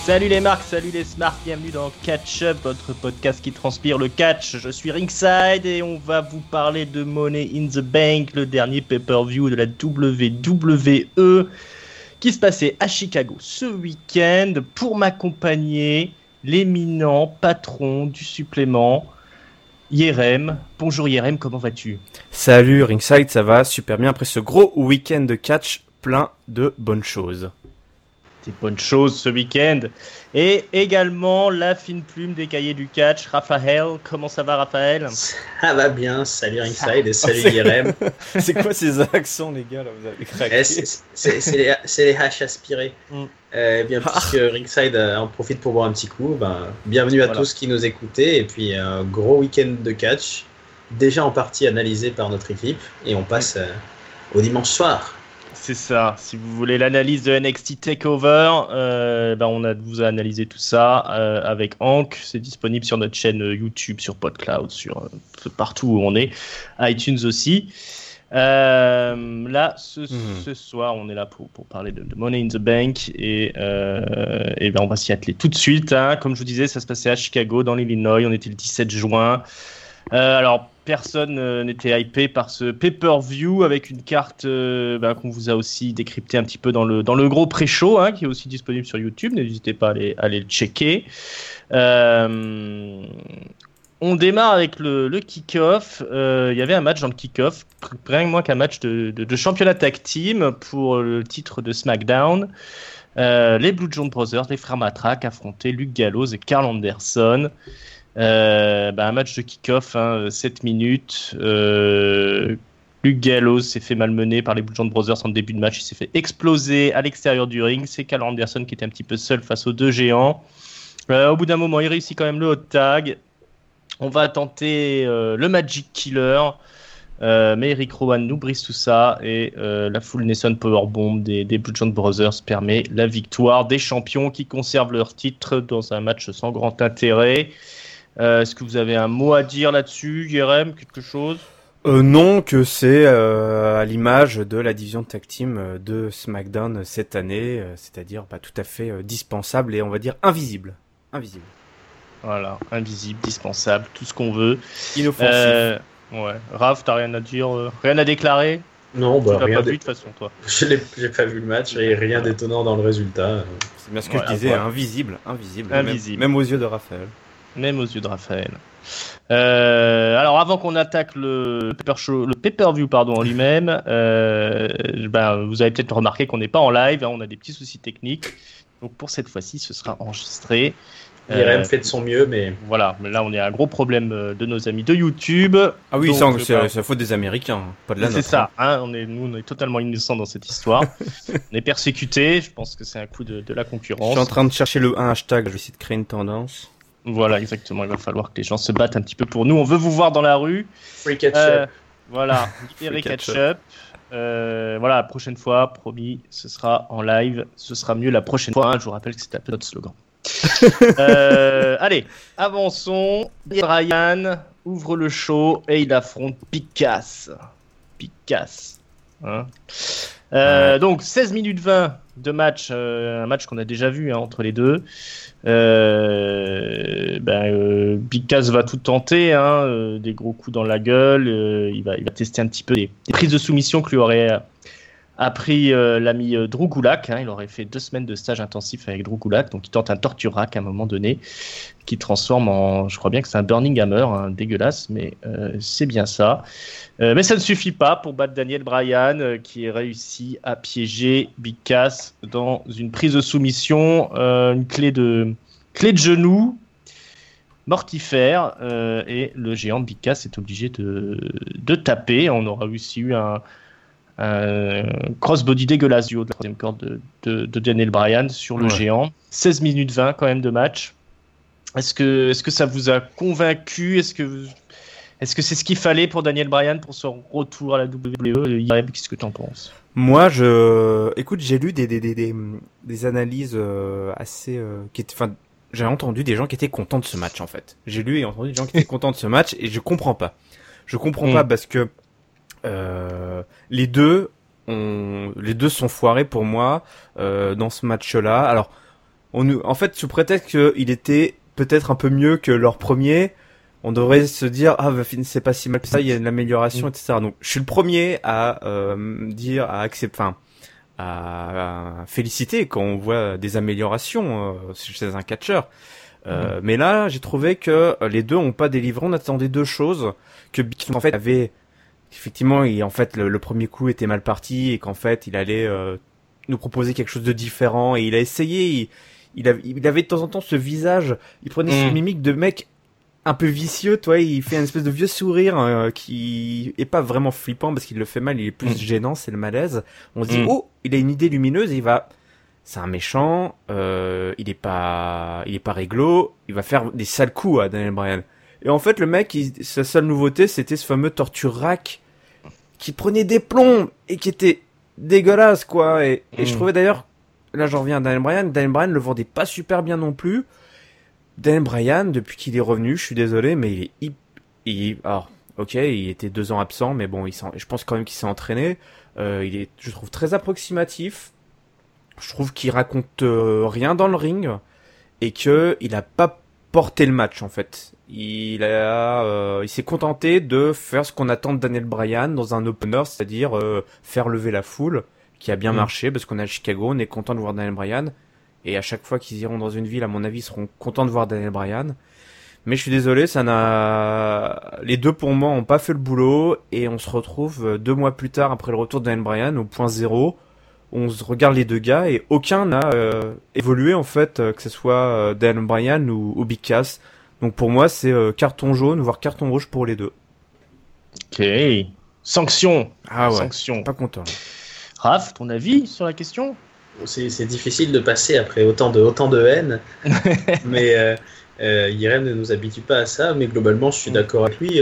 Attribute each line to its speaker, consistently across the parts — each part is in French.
Speaker 1: Salut les marques, salut les smarts, bienvenue dans Catch Up, votre podcast qui transpire le catch. Je suis Ringside et on va vous parler de Money in the Bank, le dernier pay-per-view de la WWE qui se passait à Chicago ce week-end. Pour m'accompagner, l'éminent patron du supplément, Yerem. Bonjour Yerem, comment vas-tu ?
Speaker 2: Salut Ringside, ça va super bien après ce gros week-end de catch plein de bonnes choses.
Speaker 1: Des bonnes choses ce week-end. Et également la fine plume des cahiers du catch, Raphaël. Comment ça va Raphaël ?
Speaker 3: Ça va bien, salut Ringside et salut Yerem.
Speaker 2: C'est quoi ces accents les gars là, vous avez craqué.
Speaker 3: C'est les haches aspirées. Bien puisque Ringside en profite pour boire un petit coup, bienvenue à tous qui nous écoutez et puis un gros week-end de catch, déjà en partie analysé par notre équipe et on passe au dimanche soir.
Speaker 1: C'est ça, si vous voulez l'analyse de NXT TakeOver, vous a analysé tout ça avec Hank, c'est disponible sur notre chaîne YouTube, sur PodCloud, sur partout où on est, iTunes aussi. Là, ce soir, on est là pour parler de Money in the Bank et on va s'y atteler tout de suite. Comme je vous disais, ça se passait à Chicago, dans l'Illinois, on était le 17 juin. Alors, personne n'était hypé par ce pay-per-view avec une carte qu'on vous a aussi décrypté un petit peu dans le gros pré-show, qui est aussi disponible sur YouTube. N'hésitez pas à aller le checker. On démarre avec le kick-off. Il y avait un match dans le kick-off, rien que moins qu'un match de championnat tag team pour le titre de SmackDown. Les Blue Jones Brothers, les frères Matraque affrontaient Luke Gallows et Karl Anderson. Un match de kick-off, 7 minutes. Luke Gallows s'est fait malmener par les Blue Jones Brothers en début de match. Il s'est fait exploser à l'extérieur du ring. C'est Karl Anderson qui était un petit peu seul face aux deux géants. Au bout d'un moment, il réussit quand même le hot tag. On va tenter le Magic Killer. Mais Eric Rowan nous brise tout ça. Et la Full Nelson Powerbomb des Blue Jones Brothers permet la victoire des champions qui conservent leur titre dans un match sans grand intérêt. Est-ce que vous avez un mot à dire là-dessus, Yerem, quelque chose ?
Speaker 2: Non, que c'est à l'image de la division tag team de SmackDown cette année, c'est-à-dire tout à fait dispensable et on va dire invisible.
Speaker 1: Voilà, invisible, dispensable, tout ce qu'on veut.
Speaker 2: Inoffensif.
Speaker 1: Ouais. Raph, t'as rien à dire, rien à déclarer ?
Speaker 3: Non,
Speaker 1: tu l'as
Speaker 3: rien
Speaker 1: pas vu de toute façon, toi.
Speaker 3: J'ai pas vu le match et rien d'étonnant dans le résultat.
Speaker 2: C'est bien ce que je disais, invisible. Même aux yeux de Raphaël.
Speaker 1: Même aux yeux de Raphaël. Alors, avant qu'on attaque le pay-per-view en lui-même, vous avez peut-être remarqué qu'on n'est pas en live, on a des petits soucis techniques. Donc, pour cette fois-ci, ce sera enregistré.
Speaker 3: Irem fait de son mieux, mais...
Speaker 1: Voilà, mais là, on est à un gros problème de nos amis de YouTube.
Speaker 2: Ah oui, donc, c'est la faute des Américains, pas de la nôtre.
Speaker 1: C'est ça, on est totalement innocents dans cette histoire. On est persécutés, je pense que c'est un coup de la concurrence.
Speaker 2: Je suis en train de chercher un hashtag, je vais essayer de créer une tendance.
Speaker 1: Voilà, exactement. Il va falloir que les gens se battent un petit peu pour nous. On veut vous voir dans la rue.
Speaker 3: Free catch-up.
Speaker 1: Voilà, libérez catch-up. Voilà, la prochaine fois, promis, ce sera en live. Ce sera mieux la prochaine fois. Je vous rappelle que c'est un peu notre slogan. Allez, avançons. Bryan ouvre le show et il affronte Big Cass. Donc 16 minutes 20 de match, un match qu'on a déjà vu entre les deux. Big Cass va tout tenter, des gros coups dans la gueule. Il va tester un petit peu des prises de soumission que lui aurait appris l'ami Drew Gulak. Il aurait fait 2 semaines de stage intensif avec Drew Gulak, donc il tente un torture rack à un moment donné, qui transforme en, je crois bien que c'est un Burning Hammer, dégueulasse, mais c'est bien ça. Mais ça ne suffit pas pour battre Daniel Bryan, qui réussit à piéger Big Cass dans une prise de soumission, une clé de genou mortifère, et le géant de Big Cass est obligé de taper. On aura aussi eu un crossbody dégueulasse du haut de la troisième corde de Daniel Bryan sur le géant. 16 minutes 20 quand même de match. Est-ce que ça vous a convaincu ? Est-ce que c'est ce qu'il fallait pour Daniel Bryan pour son retour à la WWE ? Qu'est-ce que t'en penses ?
Speaker 2: Moi, écoute, j'ai lu des analyses assez j'ai entendu des gens qui étaient contents de ce match en fait. J'ai lu et entendu des gens qui étaient contents de ce match et je comprends pas. Pas parce que les deux sont foirés pour moi dans ce match-là. Alors En fait, sous prétexte qu'il était peut-être un peu mieux que leur premier, on devrait se dire c'est pas si mal que ça, il y a une amélioration, etc. Donc je suis le premier à dire, à accepter, à féliciter quand on voit des améliorations chez un catcheur. Mais là, j'ai trouvé que les deux ont pas délivré. On attendait deux choses, que Big en fait avait effectivement, le premier coup était mal parti et qu'en fait il allait nous proposer quelque chose de différent, et il a essayé. Il avait de temps en temps ce visage, il prenait cette mimique de mec un peu vicieux, toi, il fait une espèce de vieux sourire qui est pas vraiment flippant parce qu'il le fait mal, il est plus gênant, c'est le malaise. On se dit il a une idée lumineuse, c'est un méchant, il est pas réglo, il va faire des sales coups à Daniel Bryan. Et en fait, le mec, sa seule nouveauté, c'était ce fameux torture rack qui prenait des plombs et qui était dégueulasse, quoi. Et je trouvais d'ailleurs, là j'en reviens à Daniel Bryan le vendait pas super bien non plus. Daniel Bryan, depuis qu'il est revenu, je suis désolé, mais alors, ok, il était 2 ans absent, mais bon, je pense quand même qu'il s'est entraîné. Il est, je trouve, très approximatif. Je trouve qu'il raconte rien dans le ring et que il a pas porté le match, en fait. Il s'est contenté de faire ce qu'on attend de Daniel Bryan dans un opener, c'est-à-dire faire lever la foule, qui a bien marché parce qu'on est à Chicago, on est content de voir Daniel Bryan. Et à chaque fois qu'ils iront dans une ville, à mon avis, ils seront contents de voir Daniel Bryan. Mais je suis désolé, les deux pour moi ont pas fait le boulot, et on se retrouve 2 mois plus tard après le retour de Daniel Bryan au point zéro. On se regarde les deux gars et aucun n'a évolué en fait, que ce soit Daniel Bryan ou Big Cass. Donc pour moi, c'est carton jaune, voire carton rouge pour les deux.
Speaker 1: Ok. Sanction.
Speaker 2: Ah ouais.
Speaker 1: Sanction.
Speaker 2: Pas content.
Speaker 1: Raph, ton avis sur la question ?
Speaker 3: C'est difficile de passer après autant de haine, mais Irem ne nous habitue pas à ça, mais globalement je suis d'accord avec lui.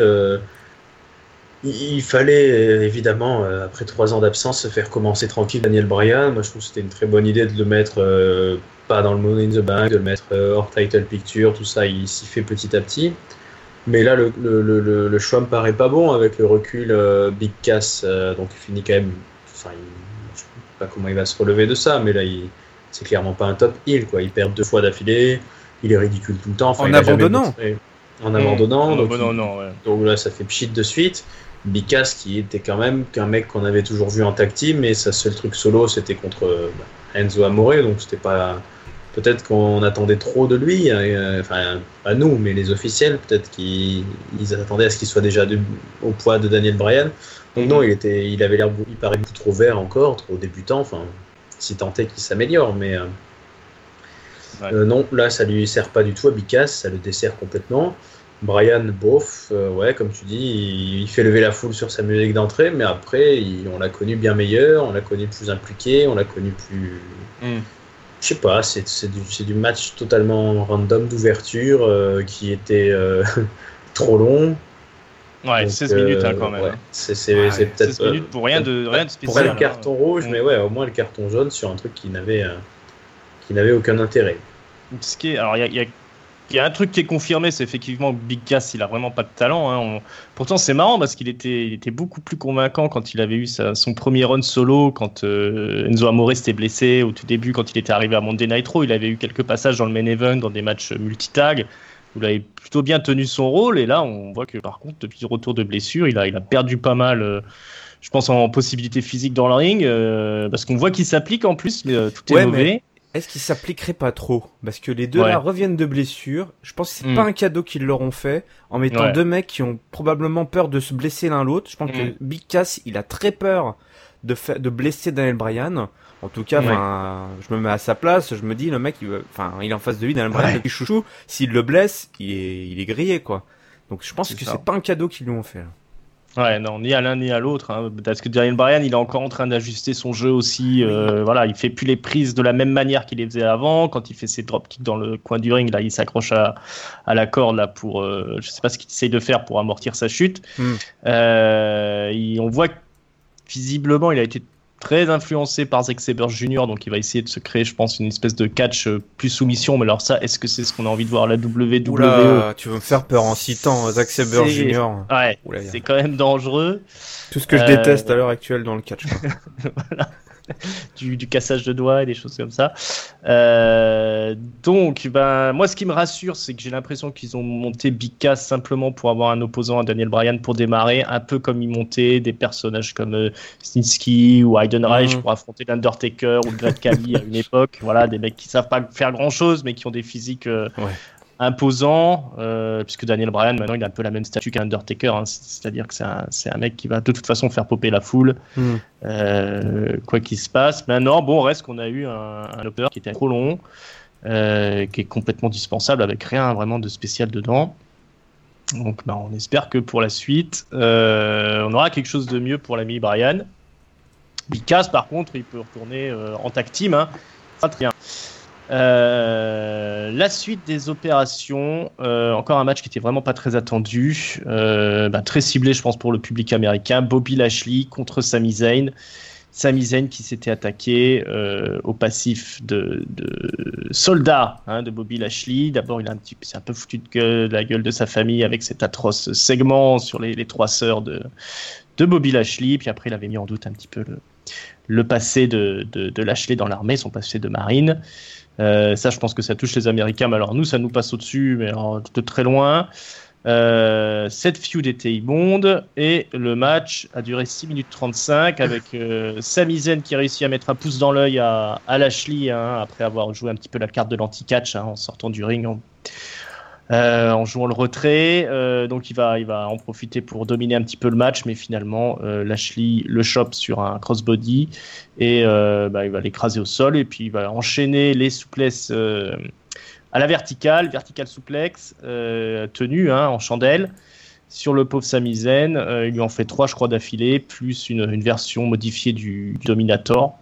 Speaker 3: Il fallait évidemment, après 3 ans d'absence, se faire commencer tranquille Daniel Bryan. Moi je trouve que c'était une très bonne idée de le mettre pas dans le Money in the Bank, de le mettre hors title picture, tout ça, il s'y fait petit à petit. Mais là le choix me paraît pas bon avec le recul. Big Cass, donc il finit quand même, je sais pas comment il va se relever de ça, mais là c'est clairement pas un top heel, quoi. Il perd 2 fois d'affilée, il est ridicule tout le temps,
Speaker 2: en abandonnant.
Speaker 3: Donc là ça fait pchit de suite. Big Cass qui était quand même qu'un mec qu'on avait toujours vu en tag team, mais sa seul truc solo c'était contre Enzo Amore, donc c'était pas, peut-être qu'on attendait trop de lui, pas nous mais les officiels, peut-être qu'ils attendaient à ce qu'il soit déjà au poids de Daniel Bryan. Donc non, il avait l'air, il paraît beaucoup trop vert encore, trop débutant, si tant est qu'il s'améliore, mais non, là ça lui sert pas du tout à Big Cass, ça le dessert complètement. Bryan, bof, comme tu dis, il fait lever la foule sur sa musique d'entrée, mais après, on l'a connu bien meilleur, on l'a connu plus impliqué, on l'a connu plus... Je sais pas, c'est du match totalement random d'ouverture qui était trop long.
Speaker 1: Ouais, donc, 16 minutes quand même.
Speaker 3: Ouais, c'est peut-être
Speaker 1: 16 minutes pour rien de spécial.
Speaker 3: Pour le carton rouge, mais au moins le carton jaune sur un truc qui n'avait aucun intérêt.
Speaker 1: Alors il y a un truc qui est confirmé, c'est effectivement que Big Cass, il a vraiment pas de talent. Pourtant, c'est marrant parce qu'il était beaucoup plus convaincant quand il avait eu son premier run solo, quand Enzo Amore s'était blessé au tout début, quand il était arrivé à Monday Nitro. Il avait eu quelques passages dans le main event, dans des matchs multitag, où il avait plutôt bien tenu son rôle. Et là, on voit que par contre, depuis le retour de blessure, il a perdu pas mal. Je pense en possibilité physique dans le ring, parce qu'on voit qu'il s'applique en plus, mais tout est mauvais. Mais...
Speaker 2: Est-ce qu'ils s'appliqueraient pas trop ? Parce que les deux là reviennent de blessures. Je pense que c'est pas un cadeau qu'ils leur ont fait en mettant 2 mecs qui ont probablement peur de se blesser l'un l'autre. Je pense que Big Cass, il a très peur de blesser Daniel Bryan. En tout cas, je me mets à sa place, je me dis le mec, il est en face de lui, Daniel Bryan, depuis chouchou. S'il le blesse, il est grillé, quoi. Donc je pense que c'est pas un cadeau qu'ils lui ont fait.
Speaker 1: Ouais, non, ni à l'un ni à l'autre, parce que Daniel Bryan, il est encore en train d'ajuster son jeu aussi. Il fait plus les prises de la même manière qu'il les faisait avant. Quand il fait ses dropkicks dans le coin du ring, là, il s'accroche à la corde là pour, je sais pas ce qu'il essaye de faire pour amortir sa chute. On voit que visiblement, il a été très influencé par Zack Sabre Jr., donc il va essayer de se créer, je pense, une espèce de catch plus soumission. Mais alors ça, est-ce que c'est ce qu'on a envie de voir à la WWE?
Speaker 2: Oula, tu veux me faire peur en citant Zack Sabre Jr.
Speaker 1: Ouais, c'est quand même dangereux.
Speaker 2: Tout ce que je déteste à l'heure actuelle dans le catch.
Speaker 1: Voilà. du cassage de doigts et des choses comme ça. Donc, moi, ce qui me rassure, c'est que j'ai l'impression qu'ils ont monté Big Cass simplement pour avoir un opposant à Daniel Bryan pour démarrer, un peu comme ils montaient des personnages comme Snitsky ou Heidenreich pour affronter l'Undertaker ou le Great Khali à une époque. Voilà, des mecs qui savent pas faire grand-chose, mais qui ont des physiques imposants, puisque Daniel Bryan, maintenant, il a un peu la même statue qu'un Undertaker, hein, c'est-à-dire que c'est un mec qui va de toute façon faire popper la foule, quoi qu'il se passe. Maintenant, reste qu'on a eu un opérateur qui était trop long, qui est complètement dispensable, avec rien vraiment de spécial dedans. Donc, on espère que pour la suite, on aura quelque chose de mieux pour l'ami Bryan. Big Cass, par contre, il peut retourner en tag team, hein. Ça, très bien. La suite des opérations, encore un match qui était vraiment pas très attendu, très ciblé je pense pour le public américain. Bobby Lashley contre Sami Zayn. Sami Zayn qui s'était attaqué au passif de soldat de Bobby Lashley. D'abord c'est un peu foutu de la gueule de sa famille avec cet atroce segment sur les 3 sœurs de Bobby Lashley, puis après il avait mis en doute un petit peu le passé de Lashley dans l'armée, son passé de marine. Ça, je pense que ça touche les Américains, mais alors nous, ça nous passe au-dessus, mais alors, de très loin. Cette feud était immonde, et le match a duré 6 minutes 35 avec Sami Zayn qui réussit à mettre un pouce dans l'œil à Lashley, après avoir joué un petit peu la carte de l'anti-catch en sortant du ring, en jouant le retrait. Donc il va en profiter pour dominer un petit peu le match, mais finalement Lashley le chope sur un crossbody et il va l'écraser au sol, et puis il va enchaîner les souplesses à la vertical souplex tenue en chandelle sur le pauvre Sami Zayn. Il lui en fait 3 je crois d'affilée, plus une version modifiée du Dominator.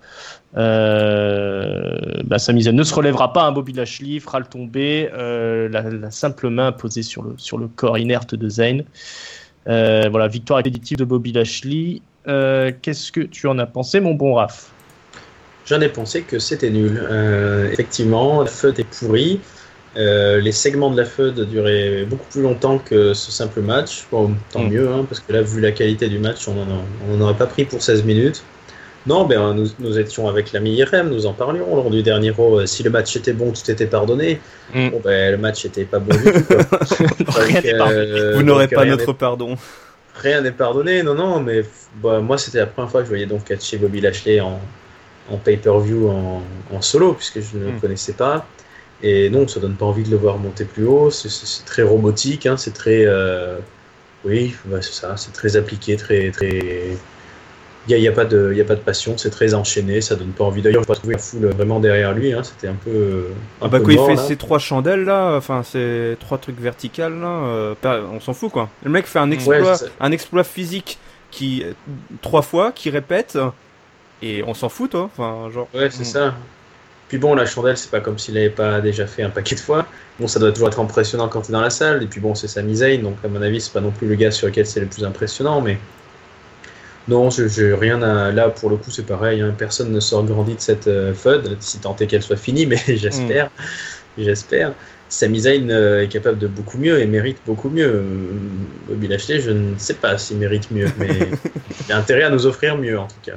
Speaker 1: Sami Zayn ne se relèvera pas, Bobby Lashley fera le tomber, la simple main posée sur le corps inerte de Zayn. Victoire expéditive de Bobby Lashley. Qu'est-ce que tu en as pensé, mon bon Raph?
Speaker 3: J'en ai pensé que c'était nul. Effectivement, la feud est pourrie. Les segments de la feud duraient beaucoup plus longtemps que ce simple match. Bon, tant mieux, parce que là, vu la qualité du match, on n'en aurait pas pris pour 16 minutes. Non, nous étions avec l'ami Irem, nous en parlions lors du dernier Raw. Si le match était bon, tout était pardonné. Le match était pas bon du tout, quoi.
Speaker 2: Rien n'est pardonné. Vous n'aurez pas notre pardon.
Speaker 3: Rien n'est pardonné, non, mais moi c'était la première fois que je voyais donc catcher Bobby Lashley en pay-per-view en solo, puisque je ne le connaissais pas. Et non, ça donne pas envie de le voir monter plus haut. C'est très robotique, c'est très... c'est ça, c'est très appliqué, très... Il n'y a pas de passion, c'est très enchaîné, ça donne pas envie. D'ailleurs, je n'ai pas trouvé la foule vraiment derrière lui, c'était un peu.
Speaker 2: Quand il fait ces 3 chandelles là, ces 3 trucs verticales là, on s'en fout quoi. Le mec fait un exploit physique qui 3 fois, qui répète, et on s'en fout toi.
Speaker 3: Ouais, c'est ça. Puis la chandelle, c'est pas comme s'il n'avait pas déjà fait un paquet de fois. Bon, ça doit toujours être impressionnant quand tu es dans la salle, et puis c'est Sami Zayn, donc à mon avis, c'est pas non plus le gars sur lequel c'est le plus impressionnant, mais. Non, j'ai rien à... Là, pour le coup, c'est pareil. Personne ne sort grandi de cette feud, si tant est qu'elle soit finie, mais j'espère. Sami Zayn est capable de beaucoup mieux et mérite beaucoup mieux. Bobby Lashley, je ne sais pas s'il mérite mieux, mais il a intérêt à nous offrir mieux, en tout cas.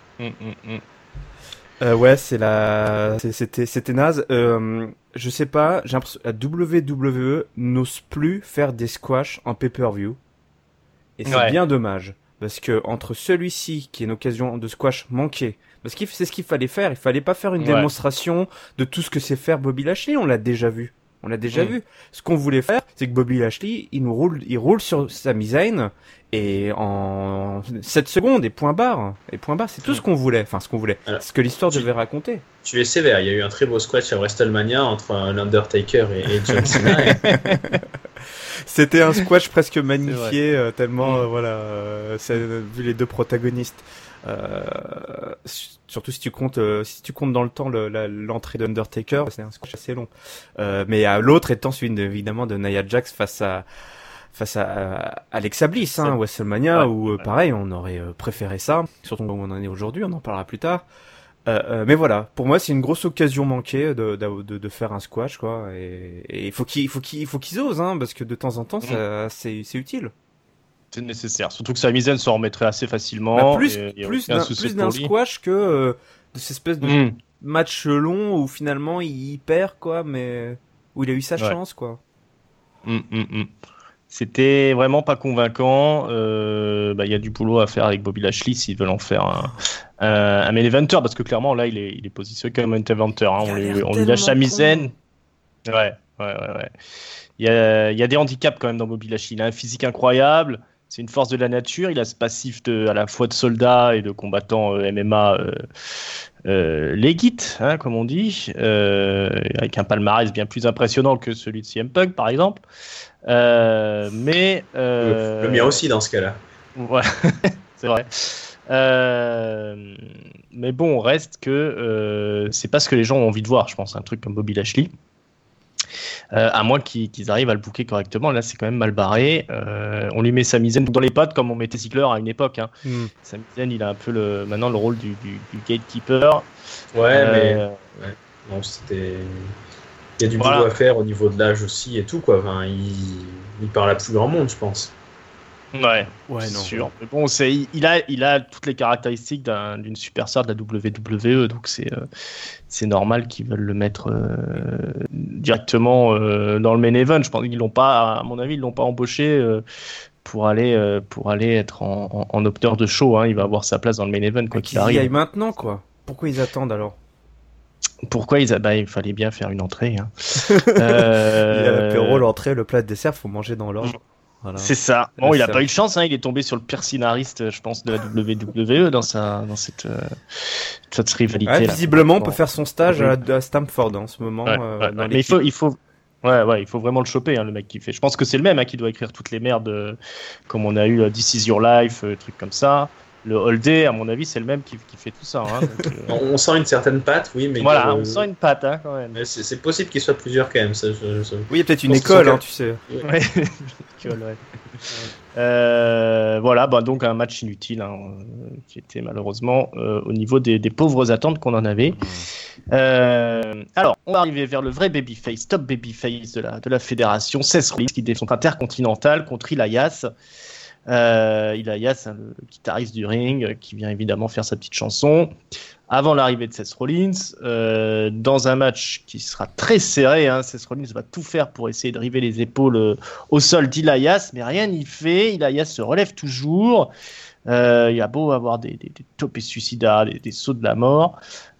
Speaker 2: C'était naze. Je sais pas, j'ai l'impression que la WWE n'ose plus faire des squash en pay-per-view. Et c'est bien dommage. Parce que entre celui-ci, qui est une occasion de squash manquée, parce que c'est ce qu'il fallait faire, il fallait pas faire une démonstration de tout ce que c'est faire Bobby Lashley, on l'a déjà vu. vu. Ce qu'on voulait faire, c'est que Bobby Lashley, il roule sur Sami Zayn, et en 7 secondes, et point barre, c'est tout ce qu'on voulait, alors, ce que l'histoire devait raconter.
Speaker 3: Tu es sévère, il y a eu un très beau squash à WrestleMania entre l'Undertaker et John Cena.
Speaker 2: C'était un squash presque magnifié, tellement vu les 2 protagonistes. Surtout si tu comptes dans le temps l'entrée d'Undertaker, c'est un squash assez long. Mais à l'autre étant celui évidemment de Nia Jax face à Alexa Bliss, WrestleMania, où pareil, on aurait préféré ça, surtout où on en est aujourd'hui, on en parlera plus tard. Mais voilà, pour moi c'est une grosse occasion manquée de faire un squash quoi, et il faut qu'ils osent parce que de temps en temps c'est utile.
Speaker 1: C'est nécessaire. Surtout que Samizen s'en remettrait assez facilement.
Speaker 2: Plus d'un squash que de cette espèce de match long où finalement il perd, quoi, mais où il a eu sa chance, quoi.
Speaker 1: C'était vraiment pas convaincant. Il y a du boulot à faire avec Bobby Lashley s'ils veulent en faire un main eventer, parce que clairement là il est positionné comme un main eventer. Hein. On lui lâche Samizen. Ouais. Il y a des handicaps quand même dans Bobby Lashley. Il a un physique incroyable. C'est une force de la nature. Il a ce passif à la fois de soldat et de combattant MMA legit, hein, comme on dit, avec un palmarès bien plus impressionnant que celui de CM Punk, par exemple. Le
Speaker 3: mien aussi dans ce cas-là.
Speaker 1: Ouais, c'est vrai. Mais bon, reste que c'est pas ce que les gens ont envie de voir, je pense, un truc comme Bobby Lashley. À moins qu'ils arrivent à le booker correctement. Là, c'est quand même mal barré. On lui met Samizen dans les pattes comme on mettait Ziggler à une époque. Hein. Samizen, il a un peu maintenant le rôle du gatekeeper.
Speaker 3: Ouais. Non, c'était... Il y a du boulot à faire au niveau de l'âge aussi et tout, quoi. Enfin, il parle à plus grand monde, je pense.
Speaker 1: Ouais, c'est sûr. Mais bon, il a toutes les caractéristiques d'une superstar de la WWE, donc c'est normal qu'ils veulent le mettre directement dans le main event. Je pense qu'ils l'ont pas, à mon avis, ils l'ont pas embauché pour aller être en opteur de show. Hein. Il va avoir sa place dans le main event quoi qu'il arrive.
Speaker 2: Il y aille maintenant, quoi. Pourquoi ils attendent alors?
Speaker 1: Pourquoi il fallait bien faire une entrée. Hein.
Speaker 2: Il y a l'apéro, l'entrée, le plat de dessert, faut manger dans l'ordre.
Speaker 1: Voilà. C'est ça. Bon, il a pas eu de chance, hein. Il est tombé sur le pire scénariste, je pense, de la WWE dans cette rivalité.
Speaker 2: Ouais, visiblement, on peut faire son stage à Stamford en ce moment.
Speaker 1: Mais il faut vraiment le choper, hein, le mec qui fait. Je pense que c'est le même qui doit écrire toutes les merdes, comme on a eu This Is Your Life, trucs comme ça. Le All Day, à mon avis, c'est le même qui fait tout ça. Hein, donc,
Speaker 3: on sent une certaine patte, oui, mais
Speaker 1: voilà, on sent une patte, hein, quand même.
Speaker 3: Mais c'est possible qu'il soit plusieurs quand même. Ça.
Speaker 2: Oui, il y a peut-être une école, hein, tu sais.
Speaker 1: Ouais, école, ouais. Voilà, donc un match inutile, hein, qui était malheureusement au niveau des pauvres attentes qu'on en avait. Alors, on va arriver vers le vrai babyface, top babyface de la fédération, Seth Rollins, qui défend Intercontinental contre Elias. Elias, hein, le guitariste du ring, qui vient évidemment faire sa petite chanson avant l'arrivée de Seth Rollins, dans un match qui sera très serré. Hein, Seth Rollins va tout faire pour essayer de river les épaules au sol d'Elias, mais rien n'y fait. Elias se relève toujours. Il a beau avoir des topés suicidaires, des sauts de la mort,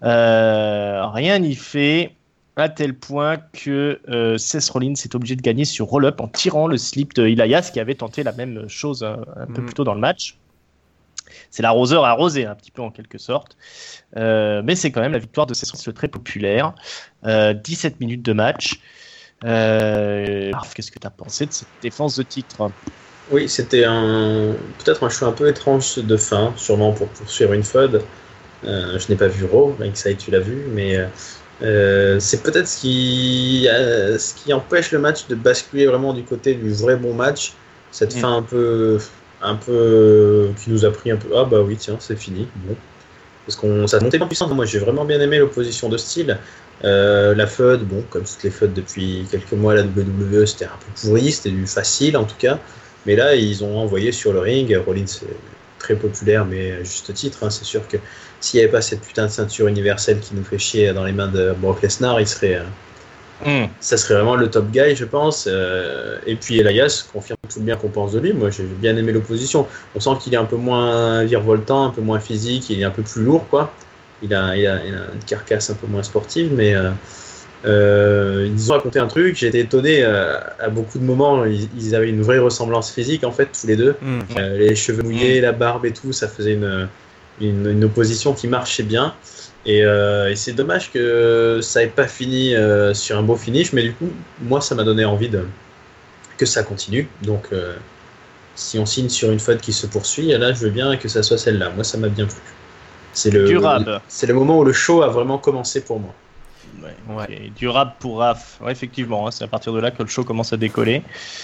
Speaker 1: rien n'y fait. À tel point que Seth Rollins est obligé de gagner sur roll-up en tirant le slip de Elias, qui avait tenté la même chose un peu plus tôt dans le match. C'est l'arroseur arrosé un petit peu en quelque sorte. Mais c'est quand même la victoire de Seth Rollins, très populaire. 17 minutes de match. Qu'est-ce que tu as pensé de cette défense de titre ?
Speaker 3: Oui, c'était peut-être un choix un peu étrange de fin, sûrement pour poursuivre une feud. Je n'ai pas vu Raw, Ringside tu l'as vu, mais... c'est peut-être ce qui empêche le match de basculer vraiment du côté du vrai bon match. Cette fin un peu qui nous a pris un peu. Ah bah oui tiens c'est fini. Bon. Parce qu'on ça montait en puissance. Moi j'ai vraiment bien aimé l'opposition de style. La feud, bon comme toutes les feuds depuis quelques mois la WWE c'était un peu pourri, c'était du facile en tout cas. Mais là ils ont envoyé sur le ring. Rollins c'est très populaire mais à juste titre. Hein, c'est sûr que s'il n'y avait pas cette putain de ceinture universelle qui nous fait chier dans les mains de Brock Lesnar, ça serait vraiment le top guy, je pense. Et puis Elias confirme tout le bien qu'on pense de lui. Moi, j'ai bien aimé l'opposition. On sent qu'il est un peu moins virevoltant, un peu moins physique, il est un peu plus lourd, quoi. Il a une carcasse un peu moins sportive, mais ils ont raconté un truc. J'ai été étonné. À beaucoup de moments, ils avaient une vraie ressemblance physique, en fait, tous les deux. Les cheveux mouillés, la barbe et tout, ça faisait une opposition qui marchait bien et c'est dommage que ça n'ait pas fini sur un beau finish, mais du coup moi ça m'a donné envie que ça continue, donc si on signe sur une feud qui se poursuit, là je veux bien que ça soit celle-là. Moi ça m'a bien plu, c'est le moment où le show a vraiment commencé pour moi.
Speaker 1: Okay. Durable pour Raph, ouais, effectivement, hein, c'est à partir de là que le show commence à décoller.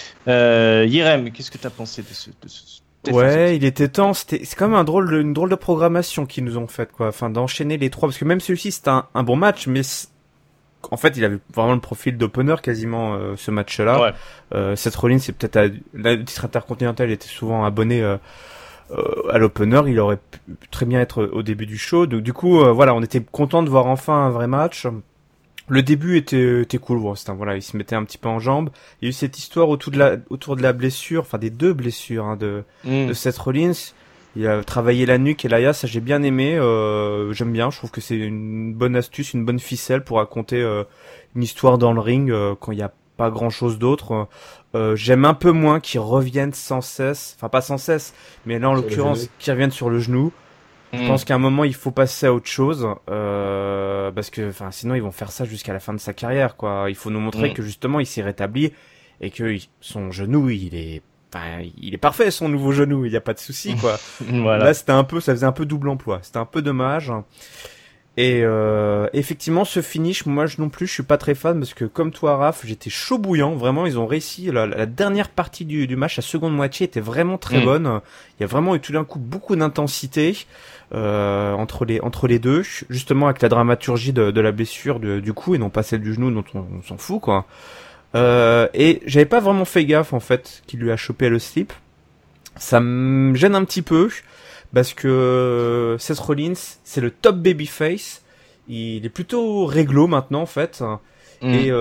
Speaker 1: Yerem, qu'est-ce que tu as pensé de ce
Speaker 2: Ouais, il était temps. C'est quand même une drôle de programmation qu'ils nous ont faite, quoi. Enfin, d'enchaîner les trois, parce que même celui-ci c'était un bon match, mais en fait, il avait vraiment le profil d'opener quasiment ce match-là. Ouais. Seth Rollins, c'est peut-être le titre intercontinental était souvent abonné à l'opener. Il aurait pu très bien être au début du show. Donc du coup, voilà, on était content de voir enfin un vrai match. Le début était cool. Voilà, il se mettait un petit peu en jambes. Il y a eu cette histoire autour de la blessure, enfin des deux blessures de Seth Rollins. Il a travaillé la nuque et l'aya, ça j'ai bien aimé. J'aime bien. Je trouve que c'est une bonne astuce, une bonne ficelle pour raconter une histoire dans le ring quand il y a pas grand chose d'autre. J'aime un peu moins qu'ils reviennent sans cesse, enfin pas sans cesse, mais là en l'occurrence qu'ils reviennent sur le genou. Je pense qu'à un moment il faut passer à autre chose parce que sinon ils vont faire ça jusqu'à la fin de sa carrière quoi. Il faut nous montrer que justement il s'est rétabli et que son genou il est parfait, son nouveau genou, il y a pas de souci quoi. Voilà. Là ça faisait un peu double emploi. C'était un peu dommage. Et effectivement, ce finish, moi non plus, je suis pas très fan parce que comme toi, Raph, j'étais chaud bouillant. Vraiment, ils ont réussi. La dernière partie du match, la seconde moitié, était vraiment très bonne. Il y a vraiment eu tout d'un coup beaucoup d'intensité entre les deux, justement avec la dramaturgie de la blessure du cou et non pas celle du genou dont on s'en fout quoi. Et j'avais pas vraiment fait gaffe en fait qu'il lui a chopé le slip. Ça me gêne un petit peu. Parce que Seth Rollins, c'est le top babyface. Il est plutôt réglo maintenant en fait. Et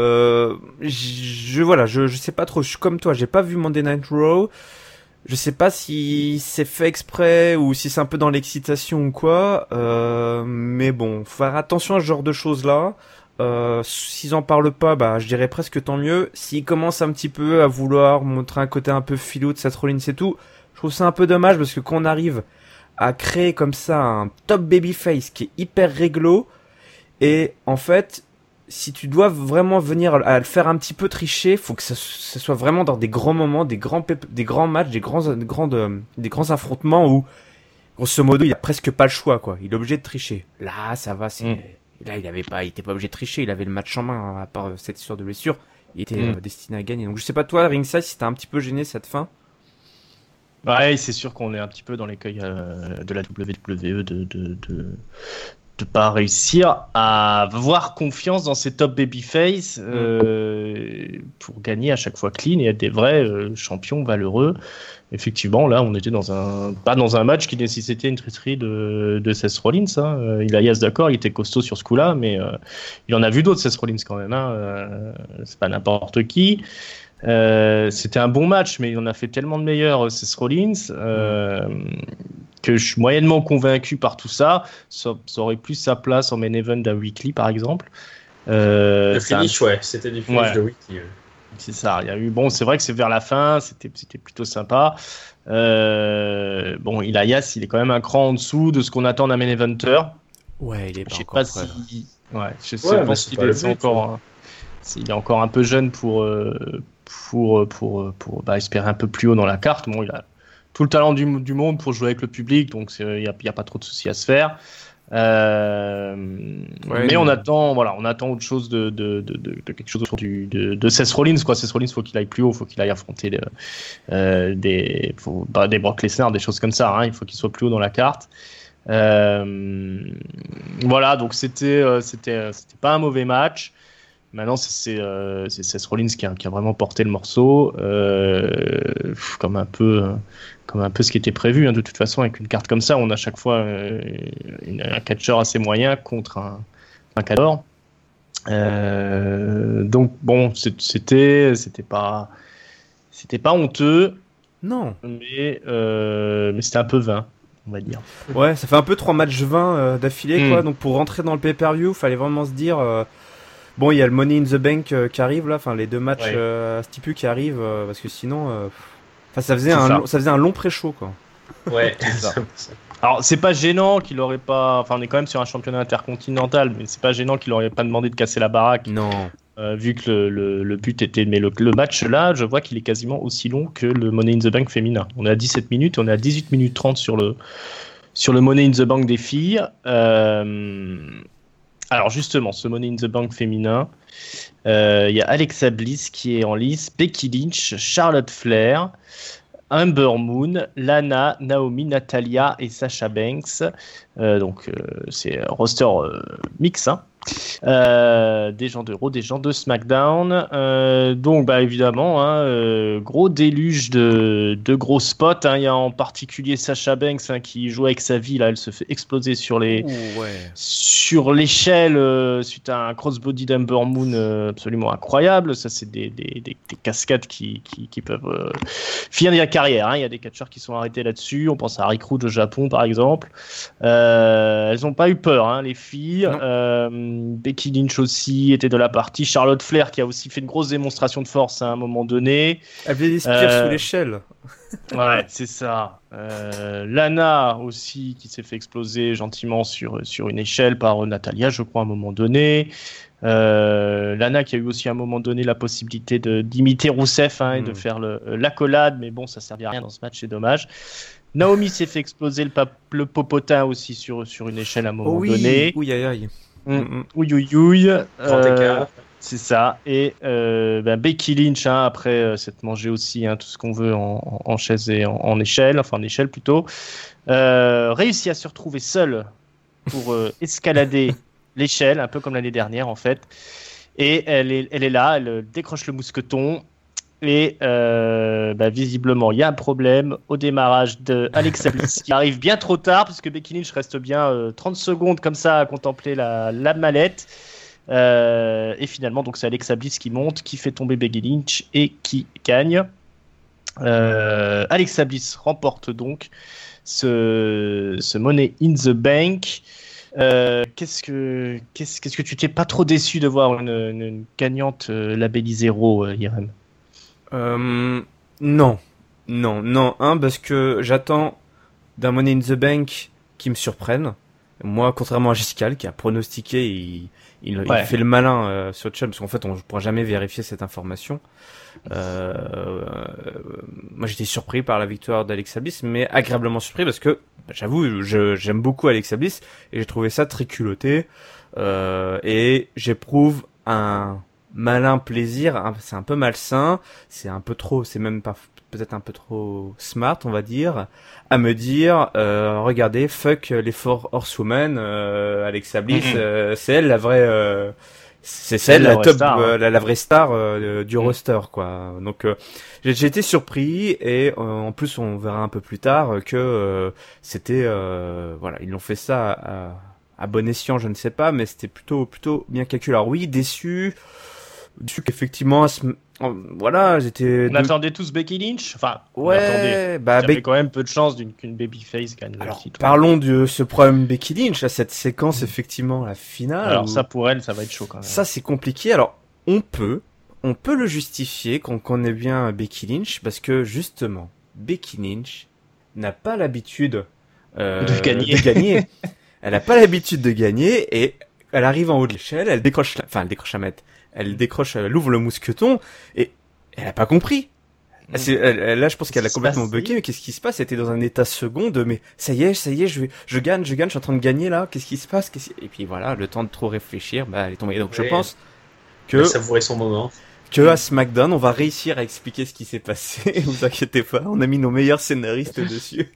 Speaker 2: je sais pas trop. Je suis comme toi, j'ai pas vu Monday Night Raw. Je sais pas si c'est fait exprès ou si c'est un peu dans l'excitation ou quoi. Mais bon, faut faire attention à ce genre de choses là. S'ils en parlent pas, je dirais presque tant mieux. S'ils commencent un petit peu à vouloir montrer un côté un peu filou de Seth Rollins et tout, je trouve ça un peu dommage parce que quand on arrive à créer comme ça un top babyface qui est hyper réglo, et en fait, si tu dois vraiment venir à le faire un petit peu tricher, faut que ça soit vraiment dans des grands moments, des grands matchs, des grands affrontements où, grosso modo, il a presque pas le choix, quoi. Il est obligé de tricher. Là, ça va, là, il était pas obligé de tricher, il avait le match en main, à part cette histoire de blessure. Il était destiné à gagner. Donc, je sais pas toi, Ringside, si t'as un petit peu gêné cette fin.
Speaker 1: Ouais, c'est sûr qu'on est un petit peu dans l'écueil de la WWE de pas réussir à avoir confiance dans ces top babyface pour gagner à chaque fois clean et être des vrais champions valeureux. Effectivement, là, on était pas dans un match qui nécessitait une traîtrise de Seth Rollins. Elias, d'accord, il était costaud sur ce coup-là, mais il en a vu d'autres, Seth Rollins, quand même. C'est pas n'importe qui. C'était un bon match, mais il en a fait tellement de meilleurs, Seth Rollins, que je suis moyennement convaincu par tout ça. Ça aurait plus sa place en main event d'un Weekly, par exemple.
Speaker 3: Le finish, c'était du finish de Weekly.
Speaker 1: C'est ça. Il y a eu, c'est vrai que c'est vers la fin, c'était plutôt sympa. Elias, il est quand même un cran en dessous de ce qu'on attend d'un main eventer.
Speaker 2: Ouais, il est pas
Speaker 1: je sais
Speaker 2: encore
Speaker 1: pas
Speaker 2: prêt.
Speaker 1: Je sais pas s'il est encore. Il est encore un peu jeune pour espérer un peu plus haut dans la carte. Bon, il a tout le talent du monde pour jouer avec le public, donc il y a pas trop de soucis à se faire. Mais on attend autre chose de quelque chose autour de Seth Rollins quoi. Seth Rollins, faut qu'il aille plus haut, faut qu'il aille affronter des Brock Lesnar, des choses comme ça. Il faut qu'il soit plus haut dans la carte. Voilà, donc c'était pas un mauvais match. Maintenant, c'est Seth Rollins qui a vraiment porté le morceau, comme un peu ce qui était prévu. De toute façon, avec une carte comme ça, on a chaque fois un catcheur assez moyen contre un cador. Donc bon, c'était pas honteux.
Speaker 2: Non.
Speaker 1: Mais c'était un peu vain, on va dire.
Speaker 2: Ouais, ça fait un peu 3 matchs 20 d'affilée, quoi. Donc pour rentrer dans le pay-per-view, fallait vraiment se dire. Bon, il y a le Money in the Bank qui arrive là, les 2 matchs à Stipu qui arrivent, parce que sinon, ça faisait un long pré-show quoi.
Speaker 3: Ouais.
Speaker 1: C'est ça. Alors c'est pas gênant qu'il aurait pas, on est quand même sur un championnat intercontinental, mais c'est pas gênant qu'il aurait pas demandé de casser la baraque.
Speaker 2: Non.
Speaker 1: Vu que le but était, mais le match là, je vois qu'il est quasiment aussi long que le Money in the Bank féminin. On est à 17 minutes, on est à 18 minutes 30 sur le Money in the Bank des filles. Alors justement, ce Money in the Bank féminin, il y a Alexa Bliss qui est en lice, Becky Lynch, Charlotte Flair, Ember Moon, Lana, Naomi, Natalia et Sasha Banks. Donc c'est roster mix. Des gens de Raw, des gens de SmackDown. Donc, bah, évidemment, hein, gros déluge de gros spots. Hein. Il y a en particulier Sasha Banks hein, qui joue avec sa vie. Là, elle se fait exploser sur l'échelle suite à un crossbody d'Ember Moon absolument incroyable. Ça, c'est des cascades qui peuvent finir la carrière. Hein. Il y a des catcheurs qui sont arrêtés là-dessus. On pense à Rick Rude au Japon, par exemple. Elles n'ont pas eu peur, hein, les filles. Becky Lynch aussi était de la partie. Charlotte Flair qui a aussi fait une grosse démonstration de force à un moment donné.
Speaker 2: Elle faisait des spires sous l'échelle.
Speaker 1: Ouais, c'est ça. Lana aussi qui s'est fait exploser gentiment sur une échelle par Natalia, je crois, à un moment donné. Lana qui a eu aussi à un moment donné la possibilité d'imiter Rousseff hein, et de faire l'accolade, mais bon, ça servait à rien dans ce match, c'est dommage. Naomi s'est fait exploser le popotin aussi sur une échelle à un moment donné.
Speaker 2: Oui, aïe, aïe.
Speaker 1: Ouille. C'est ça. Et Becky Lynch, hein, après s'être mangé aussi hein, tout ce qu'on veut en chaise et en échelle, enfin en échelle plutôt, réussit à se retrouver seule pour escalader l'échelle, un peu comme l'année dernière en fait. Et elle est là, elle décroche le mousqueton. Et visiblement, il y a un problème au démarrage de Alexa Bliss qui arrive bien trop tard parce que Becky Lynch reste bien 30 secondes comme ça à contempler la mallette. Et finalement, donc c'est Alexa Bliss qui monte, qui fait tomber Becky Lynch et qui gagne. Alexa Bliss remporte donc ce Money in the Bank. Qu'est-ce que tu t'es pas trop déçu de voir une gagnante labellisée Raw, Irem?
Speaker 2: Non, parce que j'attends d'un Money in the Bank qui me surprenne. Moi, contrairement à Giscal qui a pronostiqué, il fait le malin sur le chat parce qu'en fait on ne pourra jamais vérifier cette information. Moi j'étais surpris par la victoire d'Alexa Bliss, mais agréablement surpris parce que j'avoue j'aime beaucoup Alexa Bliss et j'ai trouvé ça très culotté et j'éprouve un malin plaisir, c'est un peu malsain, c'est un peu trop, c'est même pas peut-être un peu trop smart, on va dire, à me dire regardez, fuck les Four Horsewomen, Alexa Bliss, c'est elle la vraie c'est celle la top star, la vraie star du roster quoi. Donc j'ai été surpris et en plus on verra un peu plus tard que c'était voilà, ils l'ont fait ça à bon escient, je ne sais pas, mais c'était plutôt bien calculé. Alors oui, déçu qu'effectivement voilà,
Speaker 1: on attendait tous Becky Lynch, enfin il y avait quand même peu de chance qu'une babyface gagne le titre.
Speaker 2: Parlons de ce problème Becky Lynch, là, cette séquence effectivement la finale.
Speaker 1: Alors ça pour elle, ça va être chaud quand même.
Speaker 2: Ça c'est compliqué. Alors on peut le justifier quand on connaît bien Becky Lynch parce que justement Becky Lynch n'a pas l'habitude de gagner. Elle n'a pas l'habitude de gagner et elle arrive en haut de l'échelle, elle décroche la mètre. Elle ouvre le mousqueton et elle a pas compris. Là, je pense qu'elle a complètement bugué. Mais qu'est-ce qui se passe? Elle était dans un état seconde. Mais ça y est, je gagne, je suis en train de gagner là. Qu'est-ce qui se passe? Et puis voilà, le temps de trop réfléchir, elle est tombée. Donc je pense que
Speaker 3: savourer son moment.
Speaker 2: Que à SmackDown, on va réussir à expliquer ce qui s'est passé. Vous inquiétez pas, on a mis nos meilleurs scénaristes dessus.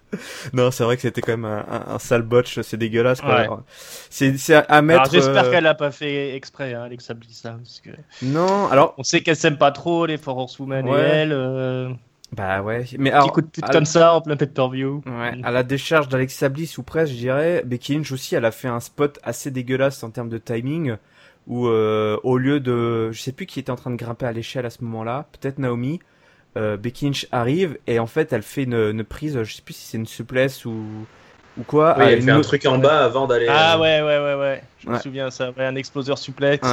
Speaker 2: Non, c'est vrai que c'était quand même un sale botch, c'est dégueulasse quoi. Ouais. C'est à mettre.
Speaker 1: Alors, j'espère qu'elle a pas fait exprès, hein, Alexa Bliss là, parce que.
Speaker 2: Non, alors.
Speaker 1: On sait qu'elle s'aime pas trop les Four Horsewomen et elle.
Speaker 2: Bah ouais, mais alors.
Speaker 1: Petit coup de pute comme ça en plein pay-per-view.
Speaker 2: Ouais. À la décharge d'Alexa Bliss ou presque, je dirais, Becky Lynch aussi, elle a fait un spot assez dégueulasse en termes de timing, où au lieu de, je sais plus qui était en train de grimper à l'échelle à ce moment-là, peut-être Naomi. Becky Lynch arrive et en fait elle fait une prise, je sais plus si c'est une souplesse ou quoi.
Speaker 3: Oui, elle fait un truc en bas avant d'aller.
Speaker 1: Ah ouais. Je me souviens ça. Ouais, un exploseur suplex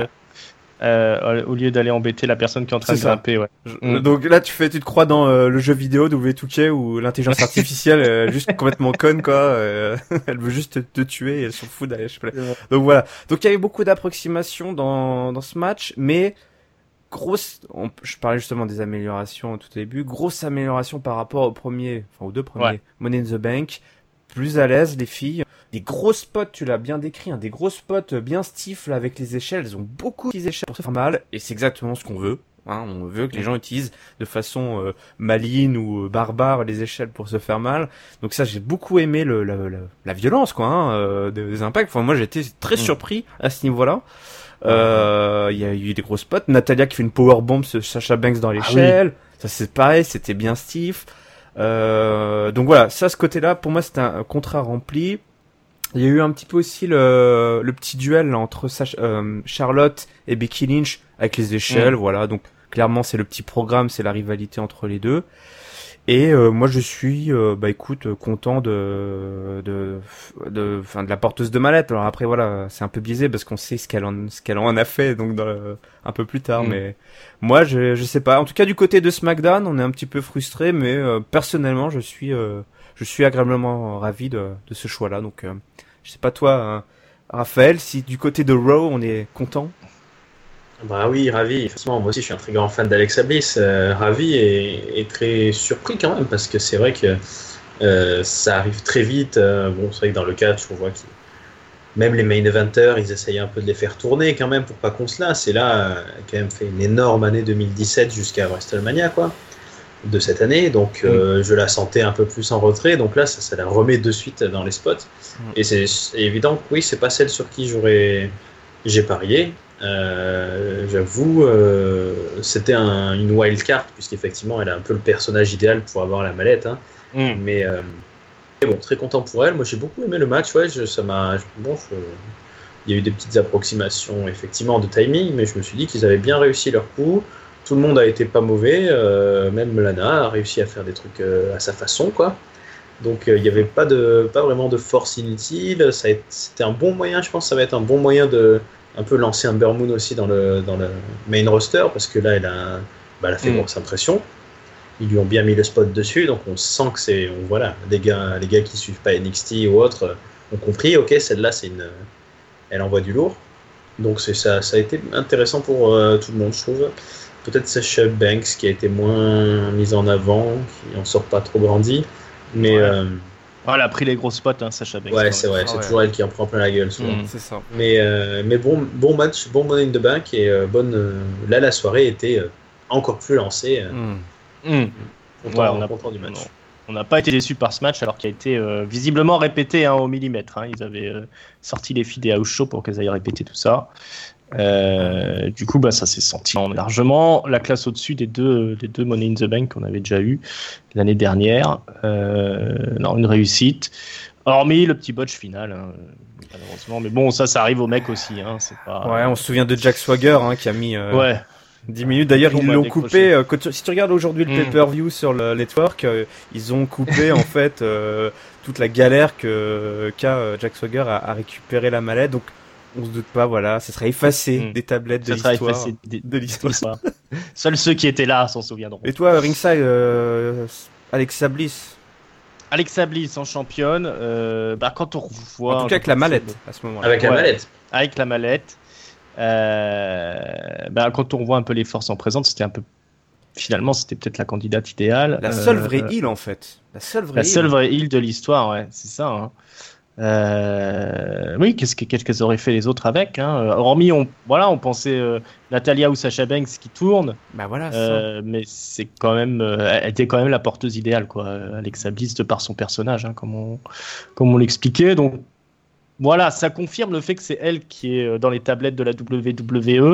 Speaker 1: au lieu d'aller embêter la personne qui est en train de grimper. Ouais.
Speaker 2: Donc là tu te crois dans le jeu vidéo de W2K où l'intelligence artificielle juste complètement conne quoi. Elle veut juste te tuer et elle s'en fout d'aller. Donc voilà. Donc il y avait beaucoup d'approximations dans ce match, mais je parlais justement des améliorations au tout début, grosse amélioration par rapport aux deux premiers, Money in the Bank, plus à l'aise les filles, des gros spots, tu l'as bien décrit, des gros spots bien stiff là avec les échelles, elles ont beaucoup d'échelles pour se faire mal, et c'est exactement ce qu'on veut, Hein, on veut que les gens utilisent de façon maligne ou barbare les échelles pour se faire mal. Donc ça, j'ai beaucoup aimé la violence, quoi, hein, des impacts. Enfin, moi, j'ai été très surpris à ce niveau-là. Il y a eu des gros spots. Natalia qui fait une powerbomb sur Sasha Banks dans l'échelle. Oui. Ça, c'est pareil, c'était bien stiff. Donc voilà, ça, ce côté-là, pour moi, c'était un contrat rempli. Il y a eu un petit peu aussi le petit duel là, entre Charlotte et Becky Lynch avec les échelles, voilà. Donc clairement c'est le petit programme, c'est la rivalité entre les deux. Et moi je suis, content de la porteuse de mallette. Alors après voilà, c'est un peu biaisé parce qu'on sait ce qu'elle en a fait donc un peu plus tard. Mais moi je sais pas. En tout cas du côté de SmackDown, on est un petit peu frustré, mais personnellement je suis agréablement ravi de ce choix-là. Donc je sais pas toi, Raphaël, si du côté de Raw on est content.
Speaker 3: Bah oui, ravi. Effectivement, moi aussi, je suis un très grand fan d'Alexa Bliss. Ravi et très surpris quand même, parce que c'est vrai que ça arrive très vite. C'est vrai que dans le catch, on voit que même les main eventers, ils essayent un peu de les faire tourner quand même pour pas qu'on se lasse. Et là, elle a quand même fait une énorme année 2017 jusqu'à WrestleMania, quoi, de cette année. Donc, je la sentais un peu plus en retrait. Donc là, ça la remet de suite dans les spots. Et c'est évident que oui, c'est pas celle sur qui j'ai parié. J'avoue, c'était une wild card puisqu'effectivement elle a un peu le personnage idéal pour avoir la mallette, hein. Mais bon, très content pour elle. Moi j'ai beaucoup aimé le match, ouais, il y a eu des petites approximations effectivement de timing, mais je me suis dit qu'ils avaient bien réussi leur coup. Tout le monde a été pas mauvais, même Lana a réussi à faire des trucs à sa façon, quoi. Donc il n'y avait pas vraiment de force inutile. C'était un bon moyen, je pense que ça va être un bon moyen de un peu lancer un Moon aussi dans le main roster, parce que là elle a fait grosse impression. Ils lui ont bien mis le spot dessus, donc on sent que les gars qui suivent pas NXT ou autre ont compris, ok, celle-là elle envoie du lourd. Donc ça a été intéressant pour tout le monde, je trouve. Peut-être Sasha Banks qui a été moins mise en avant, qui en sort pas trop grandi, mais
Speaker 1: elle a pris les gros spots, hein, Sasha Banks.
Speaker 3: Ouais, c'est vrai, c'est toujours elle qui en prend plein la gueule souvent.
Speaker 2: C'est ça.
Speaker 3: Mais bon match, bon Money in the Bank, et là la soirée était encore plus lancée. Content du match.
Speaker 1: On n'a pas été déçus par ce match, alors qu'il a été visiblement répété, hein, au millimètre, hein. Ils avaient sorti les filles des house shows pour qu'elles aillent répéter tout ça. Du coup, ça s'est senti largement. La classe au-dessus des deux Money in the Bank qu'on avait déjà eu l'année dernière. Une réussite. Hormis le petit botch final, hein, malheureusement. Mais bon, ça arrive aux mecs aussi, hein, c'est pas...
Speaker 2: Ouais, on se souvient de Jack Swagger, hein, qui a mis 10 minutes. D'ailleurs, ils l'ont coupé. Si tu regardes aujourd'hui le pay-per-view sur le network, ils ont coupé en fait toute la galère qu'a Jack Swagger à récupérer la mallette. Donc on se doute pas, voilà, ça sera effacé des tablettes de l'histoire.
Speaker 1: Seuls ceux qui étaient là s'en souviendront.
Speaker 2: Et toi, ringside, Alexa Bliss
Speaker 1: en championne, quand on revoit...
Speaker 2: En tout cas avec la mallette, à ce moment-là.
Speaker 3: Avec la mallette.
Speaker 1: Avec la mallette. Quand on revoit un peu les forces en présence, finalement, c'était peut-être la candidate idéale.
Speaker 2: La seule vraie heal, en fait. La seule vraie
Speaker 1: heal de l'histoire, ouais, c'est ça, hein. Oui, qu'est-ce qu'elles auraient fait les autres avec, hein. Hormis, on pensait Natalia ou Sasha Banks qui tournent. Mais c'est quand même, elle était quand même la porteuse idéale, quoi. Alexa Bliss de par son personnage, hein, comme on l'expliquait. Donc voilà, ça confirme le fait que c'est elle qui est dans les tablettes de la WWE.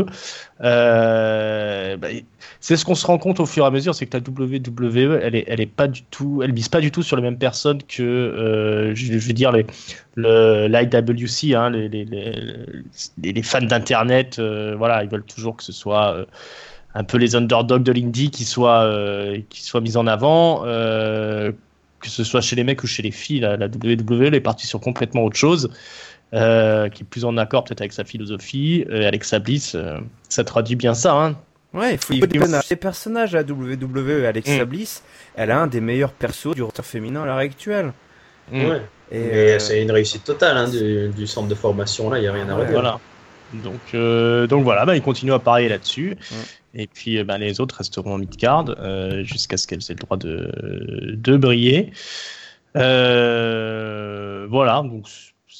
Speaker 1: C'est ce qu'on se rend compte au fur et à mesure, c'est que la WWE, elle est pas du tout, elle mise pas du tout sur les mêmes personnes que, je veux dire, l'IWC, hein, les fans d'internet. Ils veulent toujours que ce soit un peu les underdogs de l'indie qui soient mis en avant. Que ce soit chez les mecs ou chez les filles, la WWE elle est partie sur complètement autre chose, qui est plus en accord peut-être avec sa philosophie. Alexa Bliss, ça traduit bien ça, hein.
Speaker 2: Ouais, il faut des personnages à la WWE. Alexa Bliss, elle a un des meilleurs persos du roster féminin à l'heure actuelle.
Speaker 3: Ouais. Et c'est une réussite totale, hein, du centre de formation, là, il n'y a rien à redire.
Speaker 1: Voilà. Donc voilà, ils continuent à parier là-dessus. Et puis les autres resteront en mid-card jusqu'à ce qu'elles aient le droit de briller. Voilà, donc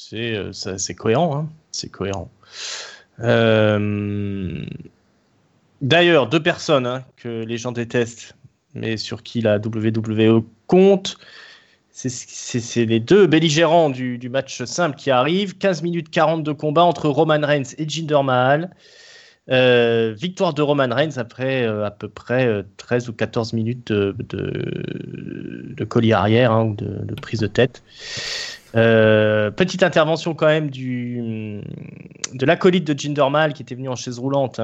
Speaker 1: c'est cohérent, hein. C'est cohérent. D'ailleurs, 2 personnes que les gens détestent, mais sur qui la WWE compte, c'est les 2 belligérants du match simple qui arrivent. 15 minutes 40 de combat entre Roman Reigns et Jinder Mahal. Victoire de Roman Reigns après à peu près 13 ou 14 minutes de collier arrière ou de prise de tête. Petite intervention quand même de l'acolyte de Jinder Mahal qui était venu en chaise roulante,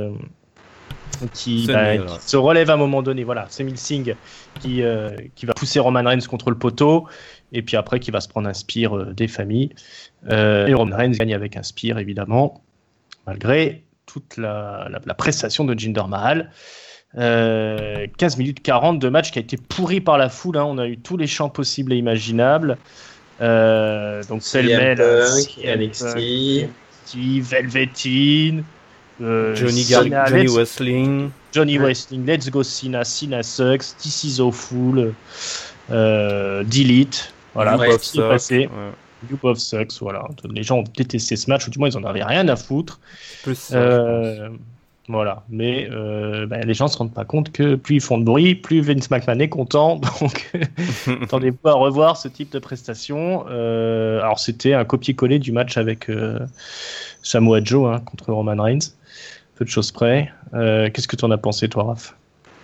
Speaker 1: qui se relève à un moment donné. Voilà, Semil Singh qui va pousser Roman Reigns contre le poteau et puis après qui va se prendre un spear des familles. Et Roman Reigns gagne avec un spear évidemment, malgré toute la prestation de Jinder Mahal. 15 minutes 40 de match qui a été pourri par la foule. On a eu tous les chants possibles et imaginables. Donc pêle-mêle,
Speaker 3: NXT,
Speaker 1: Velveteen,
Speaker 2: Johnny Wrestling,
Speaker 1: Let's Go Cena, Cena Sucks, This is Awful, Delete, voilà, ce qui est passé. You Both Sucks, voilà. Les gens ont détesté ce match, ou du moins ils en avaient rien à foutre. Voilà, mais les gens se rendent pas compte que plus ils font de bruit, plus Vince McMahon est content. Donc, attendez-vous à revoir ce type de prestation. Alors, c'était un copier-coller du match avec Samoa Joe contre Roman Reigns. Peu de choses près. Qu'est-ce que tu en as pensé, toi, Raph ?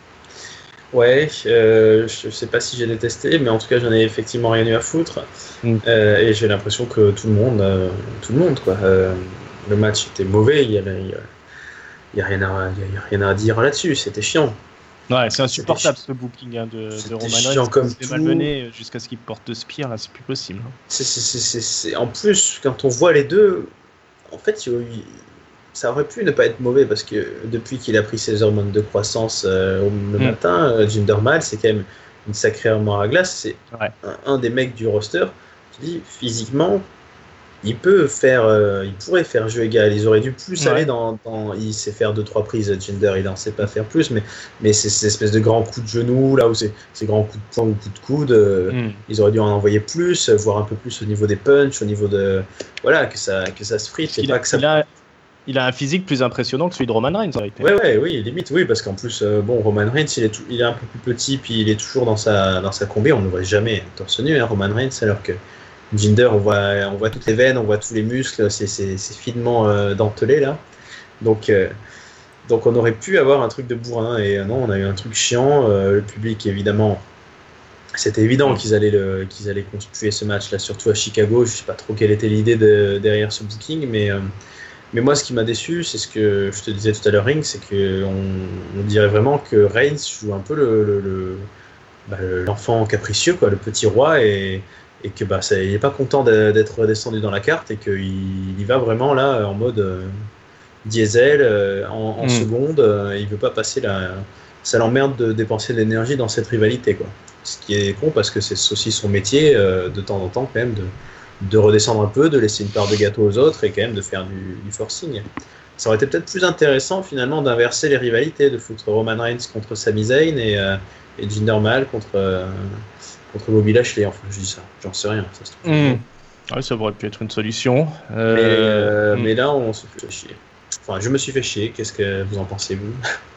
Speaker 3: Ouais, je sais pas si j'ai détesté, mais en tout cas, j'en ai effectivement rien eu à foutre. Et j'ai l'impression que tout le monde, quoi. Le match était mauvais, il y a rien à dire là-dessus, c'était chiant.
Speaker 1: Ouais, c'est insupportable ce booking de Roman Reigns.
Speaker 3: Comme
Speaker 1: c'est malmené jusqu'à ce qu'il porte de spear, là, c'est plus possible.
Speaker 3: En plus, quand on voit les deux, en fait, ça aurait pu ne pas être mauvais parce que depuis qu'il a pris ses hormones de croissance le matin, Jinder Mahal, c'est quand même une sacrée armoire à glace. C'est un des mecs du roster qui dit physiquement, il pourrait faire jeu égal. Ils auraient dû plus aller il sait faire 2-3 prises, Jinder, il en sait pas faire plus, mais ces espèces de grands coups de genoux, là où ces grands coups de poing ou coups de coude, ils auraient dû en envoyer plus, voir un peu plus au niveau des punchs, au niveau de. Voilà, que ça se frite.
Speaker 1: Il a un physique plus impressionnant que celui de Roman Reigns, en réalité.
Speaker 3: Oui, limite, oui, parce qu'en plus, Roman Reigns, il est un peu plus petit, puis il est toujours dans sa combi, on ne le voit jamais torse nu, Roman Reigns, alors que Jinder, on voit toutes les veines, on voit tous les muscles, c'est finement dentelé, là. Donc on aurait pu avoir un truc de bourrin, et non, on a eu un truc chiant, le public, évidemment, c'était évident qu'ils allaient constituer ce match-là, surtout à Chicago, je ne sais pas trop quelle était l'idée derrière ce booking, mais moi, ce qui m'a déçu, c'est ce que je te disais tout à l'heure, Ring, c'est qu'on dirait vraiment que Reigns joue un peu l'enfant capricieux, quoi, le petit roi, et que il n'est pas content d'être redescendu dans la carte, et qu'il y va vraiment là en mode diesel, en seconde. Il veut pas passer ça l'emmerde de dépenser de l'énergie dans cette rivalité, quoi. Ce qui est con parce que c'est aussi son métier de temps en temps quand même de redescendre un peu, de laisser une part de gâteau aux autres et quand même de faire du forcing. Ça aurait été peut-être plus intéressant finalement d'inverser les rivalités, de foutre Roman Reigns contre Sami Zayn et Jinder Mahal contre Bobby Lashley. Enfin, je dis ça, j'en sais rien. Ça se trouve.
Speaker 1: Ouais, ça aurait pu être une solution.
Speaker 3: Mais là, on se fait chier. Enfin, je me suis fait chier. Qu'est-ce que vous en pensez, vous?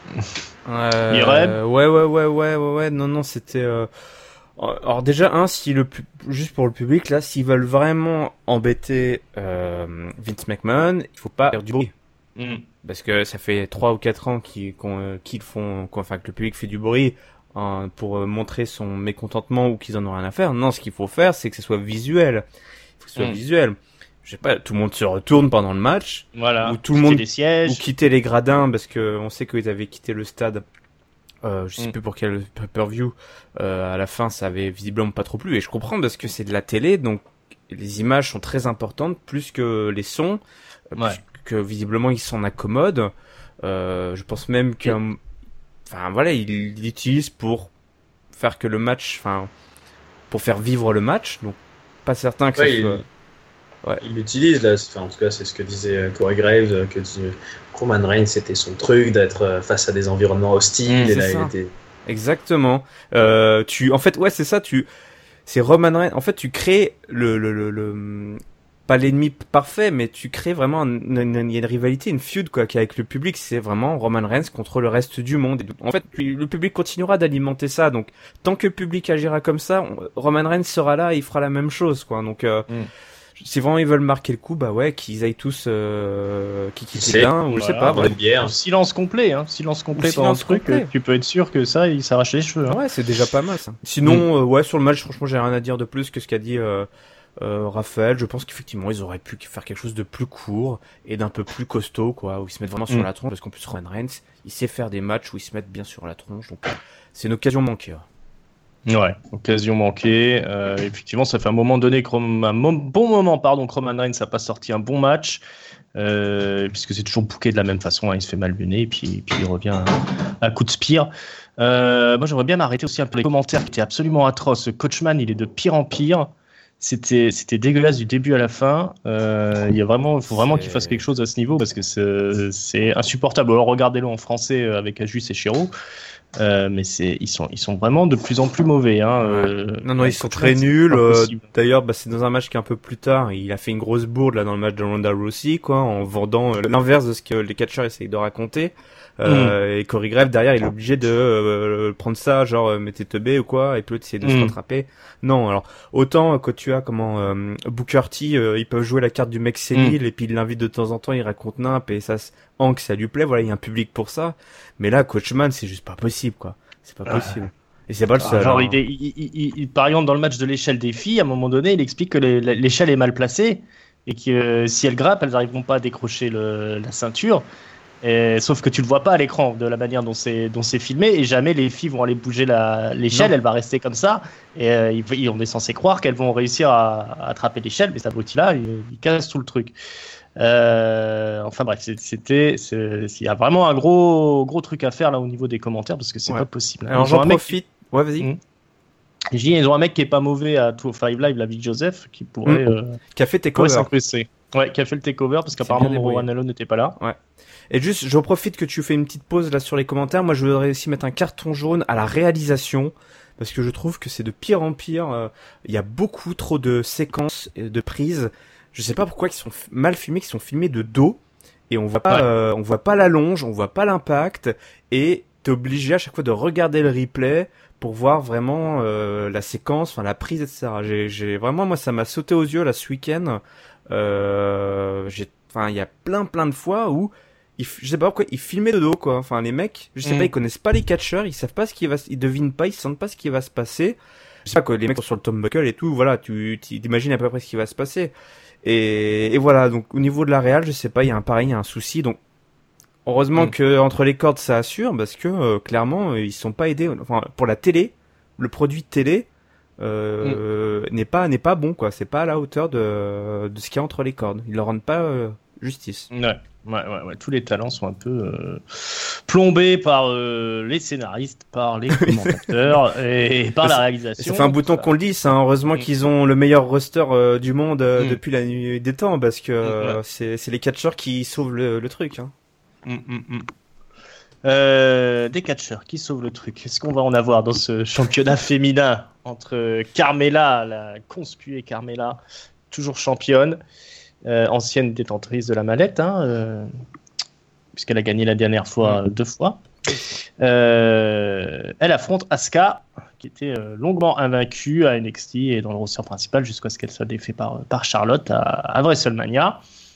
Speaker 2: Ouais. Non, c'était. Alors déjà juste pour le public là, s'ils veulent vraiment embêter Vince McMahon, il faut pas faire du bruit. Parce que ça fait 3 ou 4 ans que le public fait du bruit pour montrer son mécontentement ou qu'ils en ont rien à faire. Non, ce qu'il faut faire, c'est que ce soit visuel. Il faut que ce soit visuel. Je sais pas, tout le monde se retourne pendant le match.
Speaker 1: Voilà.
Speaker 2: Ou tout le monde
Speaker 1: les sièges.
Speaker 2: Ou quitter les gradins parce que on sait qu'ils avaient quitté le stade. Je sais plus pour quel pay-per-view. À la fin, ça avait visiblement pas trop plu. Et je comprends parce que c'est de la télé, donc les images sont très importantes, plus que les sons, plus que visiblement ils s'en accommodent. Je pense même que, il l'utilise pour faire que le match, pour faire vivre le match. Donc pas certain que ça soit.
Speaker 3: Il l'utilise là. En tout cas, c'est ce que disait Corey Graves, que Roman Reigns, c'était son truc d'être face à des environnements hostiles. Et là, il était.
Speaker 2: Exactement. En fait, c'est ça. C'est Roman Reigns. En fait, tu crées pas l'ennemi parfait, mais tu crées vraiment il y a une rivalité, une feud quoi, qui avec le public, c'est vraiment Roman Reigns contre le reste du monde. Et en fait, le public continuera d'alimenter ça. Donc, tant que le public agira comme ça, Roman Reigns sera là et il fera la même chose, quoi. Donc, si vraiment ils veulent marquer le coup, bah ouais, qu'ils aillent tous qui bien, ou je sais pas.
Speaker 1: Bière. Silence complet, pendant le truc. Tu peux être sûr que ça, il s'arrache les cheveux. Hein.
Speaker 2: Ouais, c'est déjà pas mal ça. Sinon, ouais, sur le match, franchement, j'ai rien à dire de plus que ce qu'a dit. Raphaël, je pense qu'effectivement ils auraient pu faire quelque chose de plus court et d'un peu plus costaud, quoi, où ils se mettent vraiment sur la tronche, parce qu'en plus Roman Reigns, il sait faire des matchs où ils se mettent bien sur la tronche, donc c'est une occasion manquée.
Speaker 1: Ouais, occasion manquée. Effectivement, ça fait un moment donné, bon moment, que Roman Reigns n'a pas sorti un bon match, puisque c'est toujours booké de la même façon, hein, il se fait malmener et puis il revient à coup de spire. Moi, j'aimerais bien m'arrêter aussi un peu les commentaires qui étaient absolument atroces. Coachman, il est de pire en pire. C'était dégueulasse du début à la fin. Il faut vraiment qu'il fasse quelque chose à ce niveau parce que c'est insupportable. Alors regardez-le en français avec Ajus et Chiro. Mais ils sont vraiment de plus en plus mauvais. Hein.
Speaker 2: Non, ils sont très nuls. D'ailleurs, c'est dans un match qui est un peu plus tard. Il a fait une grosse bourde là dans le match de Ronda Rousey, quoi, en vendant l'inverse de ce que les catcheurs essayent de raconter. Et Corey Graves derrière, il est obligé de prendre ça, genre mettez teubé ou quoi, et puis essayer de se rattraper. Non, alors autant quand tu as Booker T, ils peuvent jouer la carte du mec sénile et puis il l'invite de temps en temps, il raconte nimp et ça lui plaît. Voilà, il y a un public pour ça. Mais là, Coachman, c'est juste pas possible, quoi. C'est pas possible. Et c'est pas le seul.
Speaker 1: Genre, par exemple, dans le match de l'échelle des filles, à un moment donné, il explique que l'échelle est mal placée et que si elles grimpent, elles n'arriveront pas à décrocher la ceinture. Sauf que tu le vois pas à l'écran de la manière dont c'est filmé et jamais les filles vont aller bouger l'échelle, elle va rester comme ça et on est censé croire qu'elles vont réussir à attraper l'échelle, mais cet abruti-là, il casse tout le truc. Enfin bref, il y a vraiment un gros truc à faire là au niveau des commentaires parce que c'est pas possible.
Speaker 2: Alors j'en profite. Ouais, vas-y.
Speaker 1: Ils ont un mec qui est pas mauvais à 205 Live, la Vic Joseph, qui pourrait
Speaker 2: qui a fait takeover.
Speaker 1: Ouais, qui a fait le takeover parce qu'apparemment Rowan Allen n'était pas là.
Speaker 2: Ouais. Et juste, j'en profite que tu fais une petite pause là sur les commentaires. Moi, je voudrais aussi mettre un carton jaune à la réalisation parce que je trouve que c'est de pire en pire. Il y a beaucoup trop de séquences et de prises. Je sais pas pourquoi ils sont mal filmés, qu'ils sont filmés de dos et on voit pas, on voit pas la longe, on voit pas l'impact et t'es obligé à chaque fois de regarder le replay pour voir vraiment la séquence, enfin la prise, etc. J'ai vraiment, moi, ça m'a sauté aux yeux là ce week-end. Il y a plein de fois où je sais pas pourquoi ils filmaient de dos, quoi. Enfin, les mecs, je sais pas, ils connaissent pas les catcheurs, ils savent pas ils devinent pas, ils sentent pas ce qui va se passer. Je sais pas quoi, les mecs sont sur le turnbuckle et tout, voilà, tu t'imagines à peu près ce qui va se passer. Et voilà, donc au niveau de la réal, je sais pas, il y a un souci, donc heureusement que entre les cordes ça assure, parce que clairement ils sont pas aidés. Enfin, pour la télé, le produit télé n'est pas bon, quoi. C'est pas à la hauteur de ce qu'il y a entre les cordes. Ils leur rendent pas justice.
Speaker 1: Ouais. Tous les talents sont un peu plombés par les scénaristes, par les commentateurs et par la réalisation.
Speaker 2: Ça fait un bouton qu'on le dise, hein. Heureusement qu'ils ont le meilleur roster du monde depuis la nuit des temps, parce que c'est les catcheurs qui sauvent le truc. Hein.
Speaker 1: Des catcheurs qui sauvent le truc. Est-ce qu'on va en avoir dans ce championnat féminin entre Carmella, la conspuée Carmella, toujours championne, ancienne détentrice de la mallette, puisqu'elle a gagné la dernière fois 2 fois. Elle affronte Asuka, qui était longuement invaincue à NXT et dans le roster principal jusqu'à ce qu'elle soit défaite par Charlotte à WrestleMania.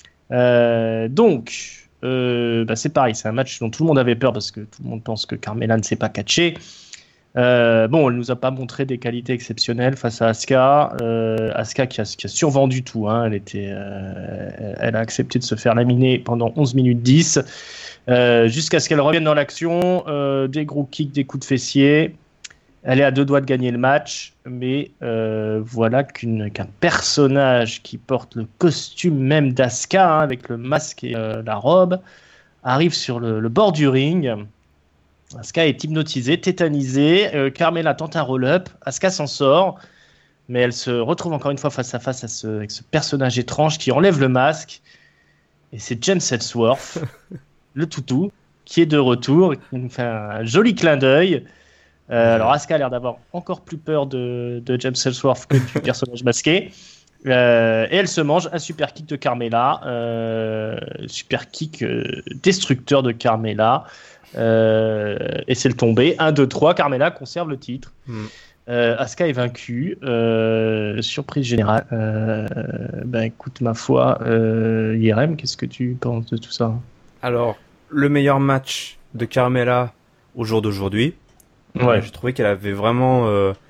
Speaker 1: Donc, c'est pareil, c'est un match dont tout le monde avait peur parce que tout le monde pense que Carmella ne sait pas catcher. Elle nous a pas montré des qualités exceptionnelles face à Asuka. Asuka qui a survendu tout. Hein. Elle a accepté de se faire laminer pendant 11 minutes 10 jusqu'à ce qu'elle revienne dans l'action. Des gros kicks, des coups de fessier. Elle est à 2 doigts de gagner le match, mais voilà qu'un personnage qui porte le costume même d'Asuka, avec le masque et la robe, arrive sur le bord du ring. Asuka est hypnotisée, tétanisée. Carmella tente un roll-up. Asuka s'en sort, mais elle se retrouve encore une fois face à face avec ce personnage étrange qui enlève le masque. Et c'est James Ellsworth, le toutou, qui est de retour. Il nous fait un joli clin d'œil. Alors Asuka a l'air d'avoir encore plus peur de James Ellsworth que du personnage masqué. Et elle se mange un super kick de Carmella, super kick destructeur de Carmella, et c'est le tombé. 1, 2, 3, Carmella conserve le titre. Asuka est vaincue, surprise générale. Écoute, ma foi, Yerem, qu'est-ce que tu penses de tout ça?
Speaker 2: Alors, le meilleur match de Carmella au jour d'aujourd'hui.
Speaker 1: Ouais.
Speaker 2: J'ai trouvé qu'elle avait vraiment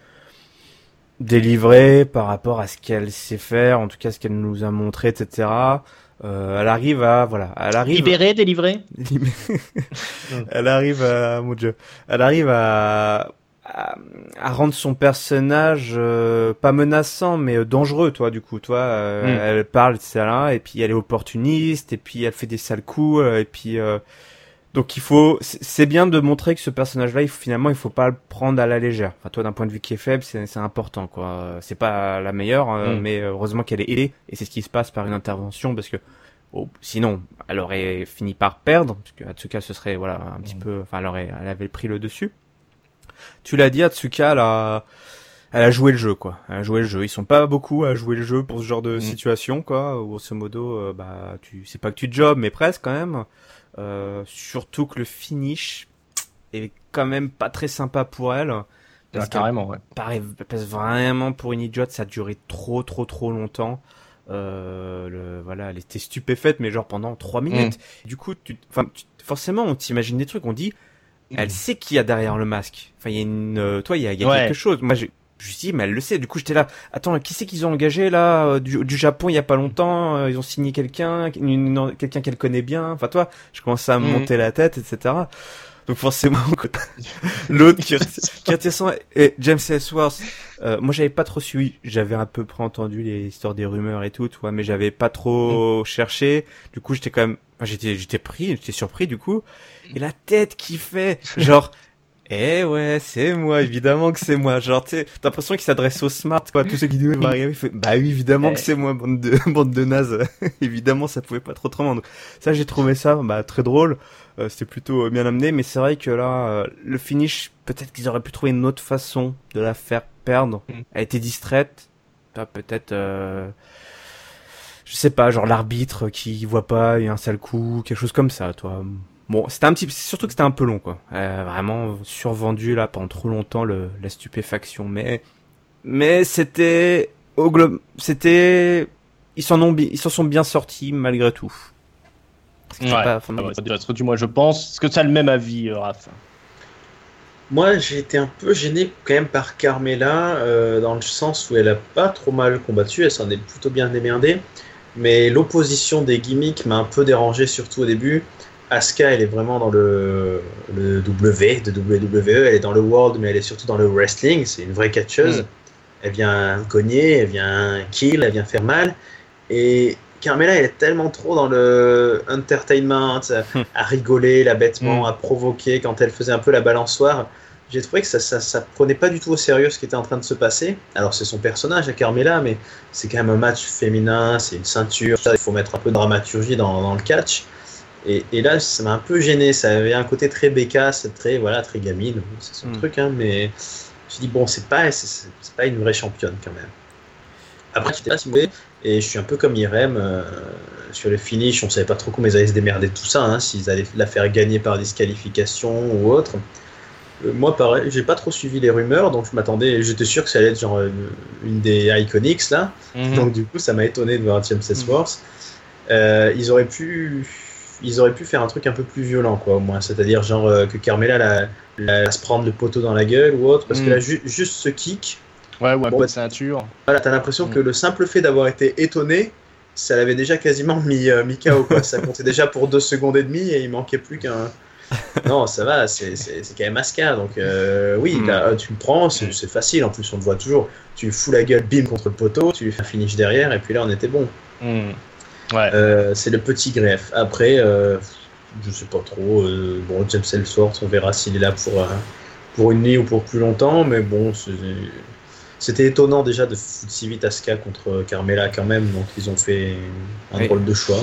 Speaker 2: délivré par rapport à ce qu'elle sait faire, en tout cas ce qu'elle nous a montré, etc. Elle arrive à
Speaker 1: libérer, délivrer.
Speaker 2: Elle arrive à rendre son personnage pas menaçant mais dangereux, elle parle, etc. Et puis elle est opportuniste, et puis elle fait des sales coups, et puis donc c'est bien de montrer que ce personnage-là, il faut pas le prendre à la légère. Enfin, toi, d'un point de vue qui est faible, c'est important, quoi. C'est pas la meilleure, mais heureusement qu'elle est aidée, et c'est ce qui se passe par une intervention, parce que sinon, elle aurait fini par perdre, parce que Asuka, ce serait, un petit peu, enfin, elle avait pris le dessus. Tu l'as dit, Asuka, elle a joué le jeu, quoi. Elle a joué le jeu. Ils sont pas beaucoup à jouer le jeu pour ce genre de situation, quoi. Grosso modo, c'est pas que tu jobs, mais presque, quand même. Surtout que le finish est quand même pas très sympa pour elle.
Speaker 1: Carrément, ouais.
Speaker 2: Elle passe vraiment pour une idiote, ça a duré trop longtemps. Elle était stupéfaite, mais genre pendant 3 minutes. Du coup, forcément, on t'imagine des trucs, on dit, elle sait qu'il y a derrière le masque. Enfin, il y a il y a quelque chose. Moi, je me suis dit, mais elle le sait. Du coup, j'étais là. Attends, qui c'est qu'ils ont engagé là du Japon il y a pas longtemps? Ils ont signé quelqu'un qu'elle connaît bien. Enfin, je commençais à me monter la tête, etc. Donc forcément, l'autre qui était sans, et James Ellsworth, moi j'avais pas trop suivi, j'avais un peu entendu les histoires des rumeurs et tout, mais j'avais pas trop cherché. Du coup, j'étais quand même, j'étais surpris du coup. Et la tête qui fait, genre, ouais, c'est moi, évidemment que c'est moi. Genre, t'as l'impression qu'il s'adresse aux smart, quoi. Tous ceux qui disent, il fait, oui, évidemment que c'est moi, bande de nazes. Évidemment, ça pouvait pas être autrement. Donc, ça, j'ai trouvé ça, très drôle. C'était plutôt bien amené, mais c'est vrai que là, le finish, peut-être qu'ils auraient pu trouver une autre façon de la faire perdre. Elle était distraite. Peut-être, je sais pas, genre l'arbitre qui voit pas, il y a un sale coup, quelque chose comme ça, Bon, surtout que c'était un peu long, quoi. Vraiment survendu, là, pendant trop longtemps, la stupéfaction. Mais c'était, ils s'en sont bien sortis, malgré tout.
Speaker 1: Dis-moi, je pense. Est-ce que tu as le même avis, Raph?
Speaker 3: Moi, j'ai été un peu gêné quand même par Carmella, dans le sens où elle a pas trop mal combattu, elle s'en est plutôt bien démerdée. Mais l'opposition des gimmicks m'a un peu dérangé, surtout au début. Asuka, elle est vraiment dans le W de WWE, elle est dans le World, mais elle est surtout dans le wrestling, c'est une vraie catcheuse. Elle vient cogner, elle vient kill, elle vient faire mal. Et Carmella, elle est tellement trop dans le entertainment, à rigoler là bêtement, à provoquer quand elle faisait un peu la balançoire. J'ai trouvé que ça prenait pas du tout au sérieux ce qui était en train de se passer. Alors c'est son personnage à Carmella, mais c'est quand même un match féminin, c'est une ceinture, il faut mettre un peu de dramaturgie dans le catch. Et là, ça m'a un peu gêné. Ça avait un côté très bécasse, très gamine. C'est son truc, mais je me suis dit, bon, c'est pas une vraie championne quand même. Après, j'étais pas si mauvais, et je suis un peu comme Irem sur le finish. On savait pas trop comment ils allaient se démerder de tout ça, s'ils allaient la faire gagner par disqualification ou autre. Moi, pareil, j'ai pas trop suivi les rumeurs, donc j'étais sûr que ça allait être genre une des Iconics là. Donc du coup, ça m'a étonné de voir James Ellsworth. Ils auraient pu faire un truc un peu plus violent, quoi, au moins. C'est-à-dire, genre, que Carmella la se prendre le poteau dans la gueule ou autre. Parce que là, juste ce kick.
Speaker 1: Ouais, ou un peu de ceinture.
Speaker 3: Voilà, t'as l'impression que le simple fait d'avoir été étonné, ça l'avait déjà quasiment mis KO, quoi. Ça comptait déjà pour 2 secondes et demie et il manquait plus qu'un. Non, ça va, c'est quand même Asuka. Donc, oui, là, tu le prends, c'est facile. En plus, on te voit toujours. Tu fous la gueule, bim, contre le poteau, tu lui fais un finish derrière et puis là, on était bon.
Speaker 1: Ouais.
Speaker 3: C'est le petit greffe. Après, je sais pas trop. Bon, James Ellsworth, on verra s'il est là pour une nuit ou pour plus longtemps. Mais bon, c'était étonnant déjà de foutre si vite Asuka contre Carmella quand même. Donc ils ont fait un drôle de choix.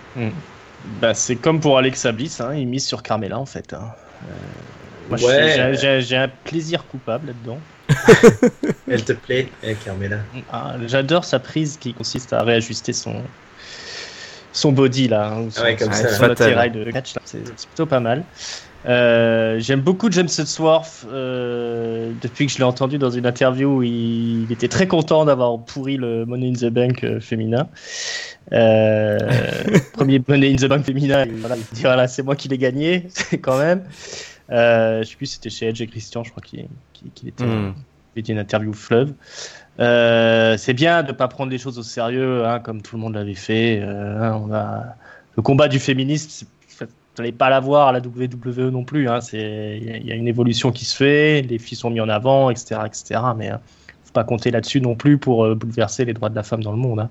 Speaker 1: C'est comme pour Alexa Bliss, il mise sur Carmella en fait. Moi, j'ai un plaisir coupable là-dedans.
Speaker 3: Elle te plaît, Carmella?
Speaker 1: J'adore sa prise qui consiste à réajuster son body là,
Speaker 3: comme ça,
Speaker 1: sur l'attirail de catch là. C'est plutôt pas mal. J'aime beaucoup James Ellsworth depuis que je l'ai entendu dans une interview où il était très content d'avoir pourri le Money in the Bank féminin. Premier Money in the Bank féminin, il dit voilà, c'est moi qui l'ai gagné quand même. Je sais plus si c'était chez Edge et Christian, je crois qu'il était une interview fleuve. C'est bien de pas prendre les choses au sérieux, hein, comme tout le monde l'avait fait. Le combat du féministe, vous n'allez pas l'avoir à la WWE non plus. Hein, il y a une évolution qui se fait, les filles sont mises en avant, etc., etc. Mais faut pas compter là-dessus non plus pour bouleverser les droits de la femme dans le monde. Hein.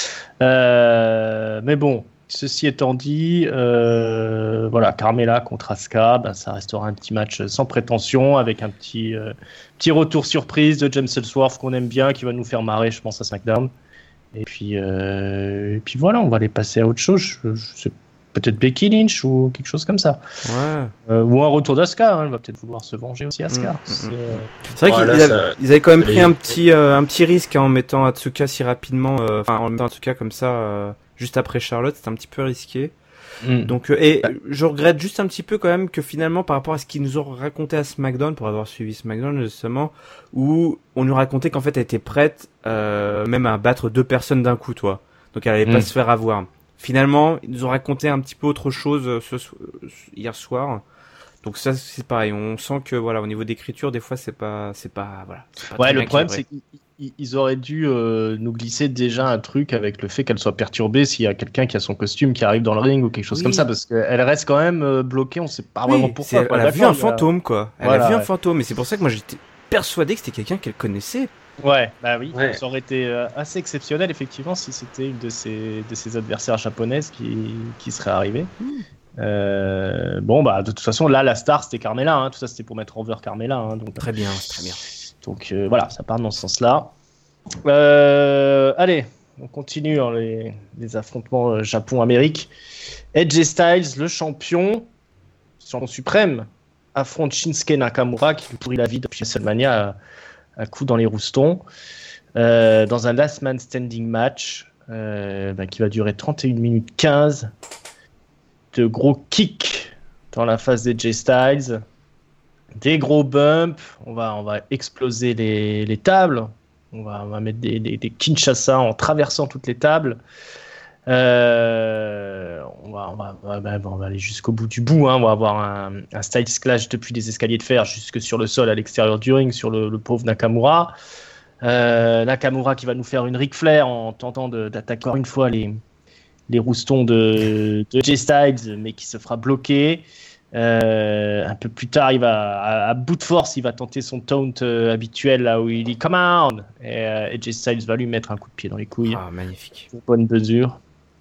Speaker 1: Mais bon. Ceci étant dit, voilà, Carmella contre Asuka, ça restera un petit match sans prétention, avec un petit retour surprise de James Ellsworth qu'on aime bien, qui va nous faire marrer, je pense, à SmackDown. Et puis voilà, on va aller passer à autre chose. C'est peut-être Becky Lynch ou quelque chose comme ça.
Speaker 2: Ouais.
Speaker 1: Ou un retour d'Asuka, hein, elle va peut-être vouloir se venger aussi, Asuka.
Speaker 2: C'est vrai qu'ils avaient quand même pris un petit risque en mettant Asuka si rapidement, en mettant Asuka comme ça. Juste après Charlotte, c'était un petit peu risqué. Donc, je regrette juste un petit peu quand même que finalement, par rapport à ce qu'ils nous ont raconté à SmackDown, pour avoir suivi SmackDown justement, où on nous racontait qu'en fait elle était prête, même à battre 2 personnes d'un coup, toi. Donc elle allait pas se faire avoir. Finalement, ils nous ont raconté un petit peu autre chose hier soir. Donc ça, c'est pareil. On sent que voilà, au niveau d'écriture, des fois, c'est pas voilà.
Speaker 1: Ouais, le problème, c'est qu'ils auraient dû nous glisser déjà un truc avec le fait qu'elle soit perturbée s'il y a quelqu'un qui a son costume qui arrive dans le ring ou quelque chose comme ça, parce qu'elle reste quand même bloquée. On sait pas vraiment pourquoi.
Speaker 2: Elle a vu un fantôme, quoi. Elle a vu un fantôme, et c'est pour ça que moi j'étais persuadé que c'était quelqu'un qu'elle connaissait.
Speaker 1: Ouais, bah oui. Ouais. Ça aurait été assez exceptionnel effectivement si c'était une de ses adversaires japonaises qui serait arrivée. Bon, bah de toute façon là la star c'était Carmella, hein. Tout ça c'était pour mettre over Carmella, hein, donc
Speaker 2: très bien, très bien.
Speaker 1: Donc voilà, ça part dans ce sens-là. Allez, on continue hein, les affrontements Japon-Amérique. Edge Styles, le champion suprême, affronte Shinsuke Nakamura qui lui pourrit la vie depuis WrestleMania à coup dans les roustons, dans un last man standing match qui va durer 31 minutes 15. De gros kicks dans la face d'AJ Styles, des gros bumps, on va exploser les tables, on va mettre des Kinshasa en traversant toutes les tables, on va aller jusqu'au bout du bout, hein. On va avoir un Styles Clash depuis les escaliers de fer jusque sur le sol à l'extérieur du ring sur le pauvre Nakamura. Nakamura qui va nous faire une Ric Flair en tentant d'attaquer encore une fois les roustons de Jay Styles, mais qui se fera bloquer. Un peu plus tard, il va à bout de force, il va tenter son taunt habituel là où il dit come on, et Jay Styles va lui mettre un coup de pied dans les couilles.
Speaker 2: Ah, magnifique.
Speaker 1: Bonne mesure.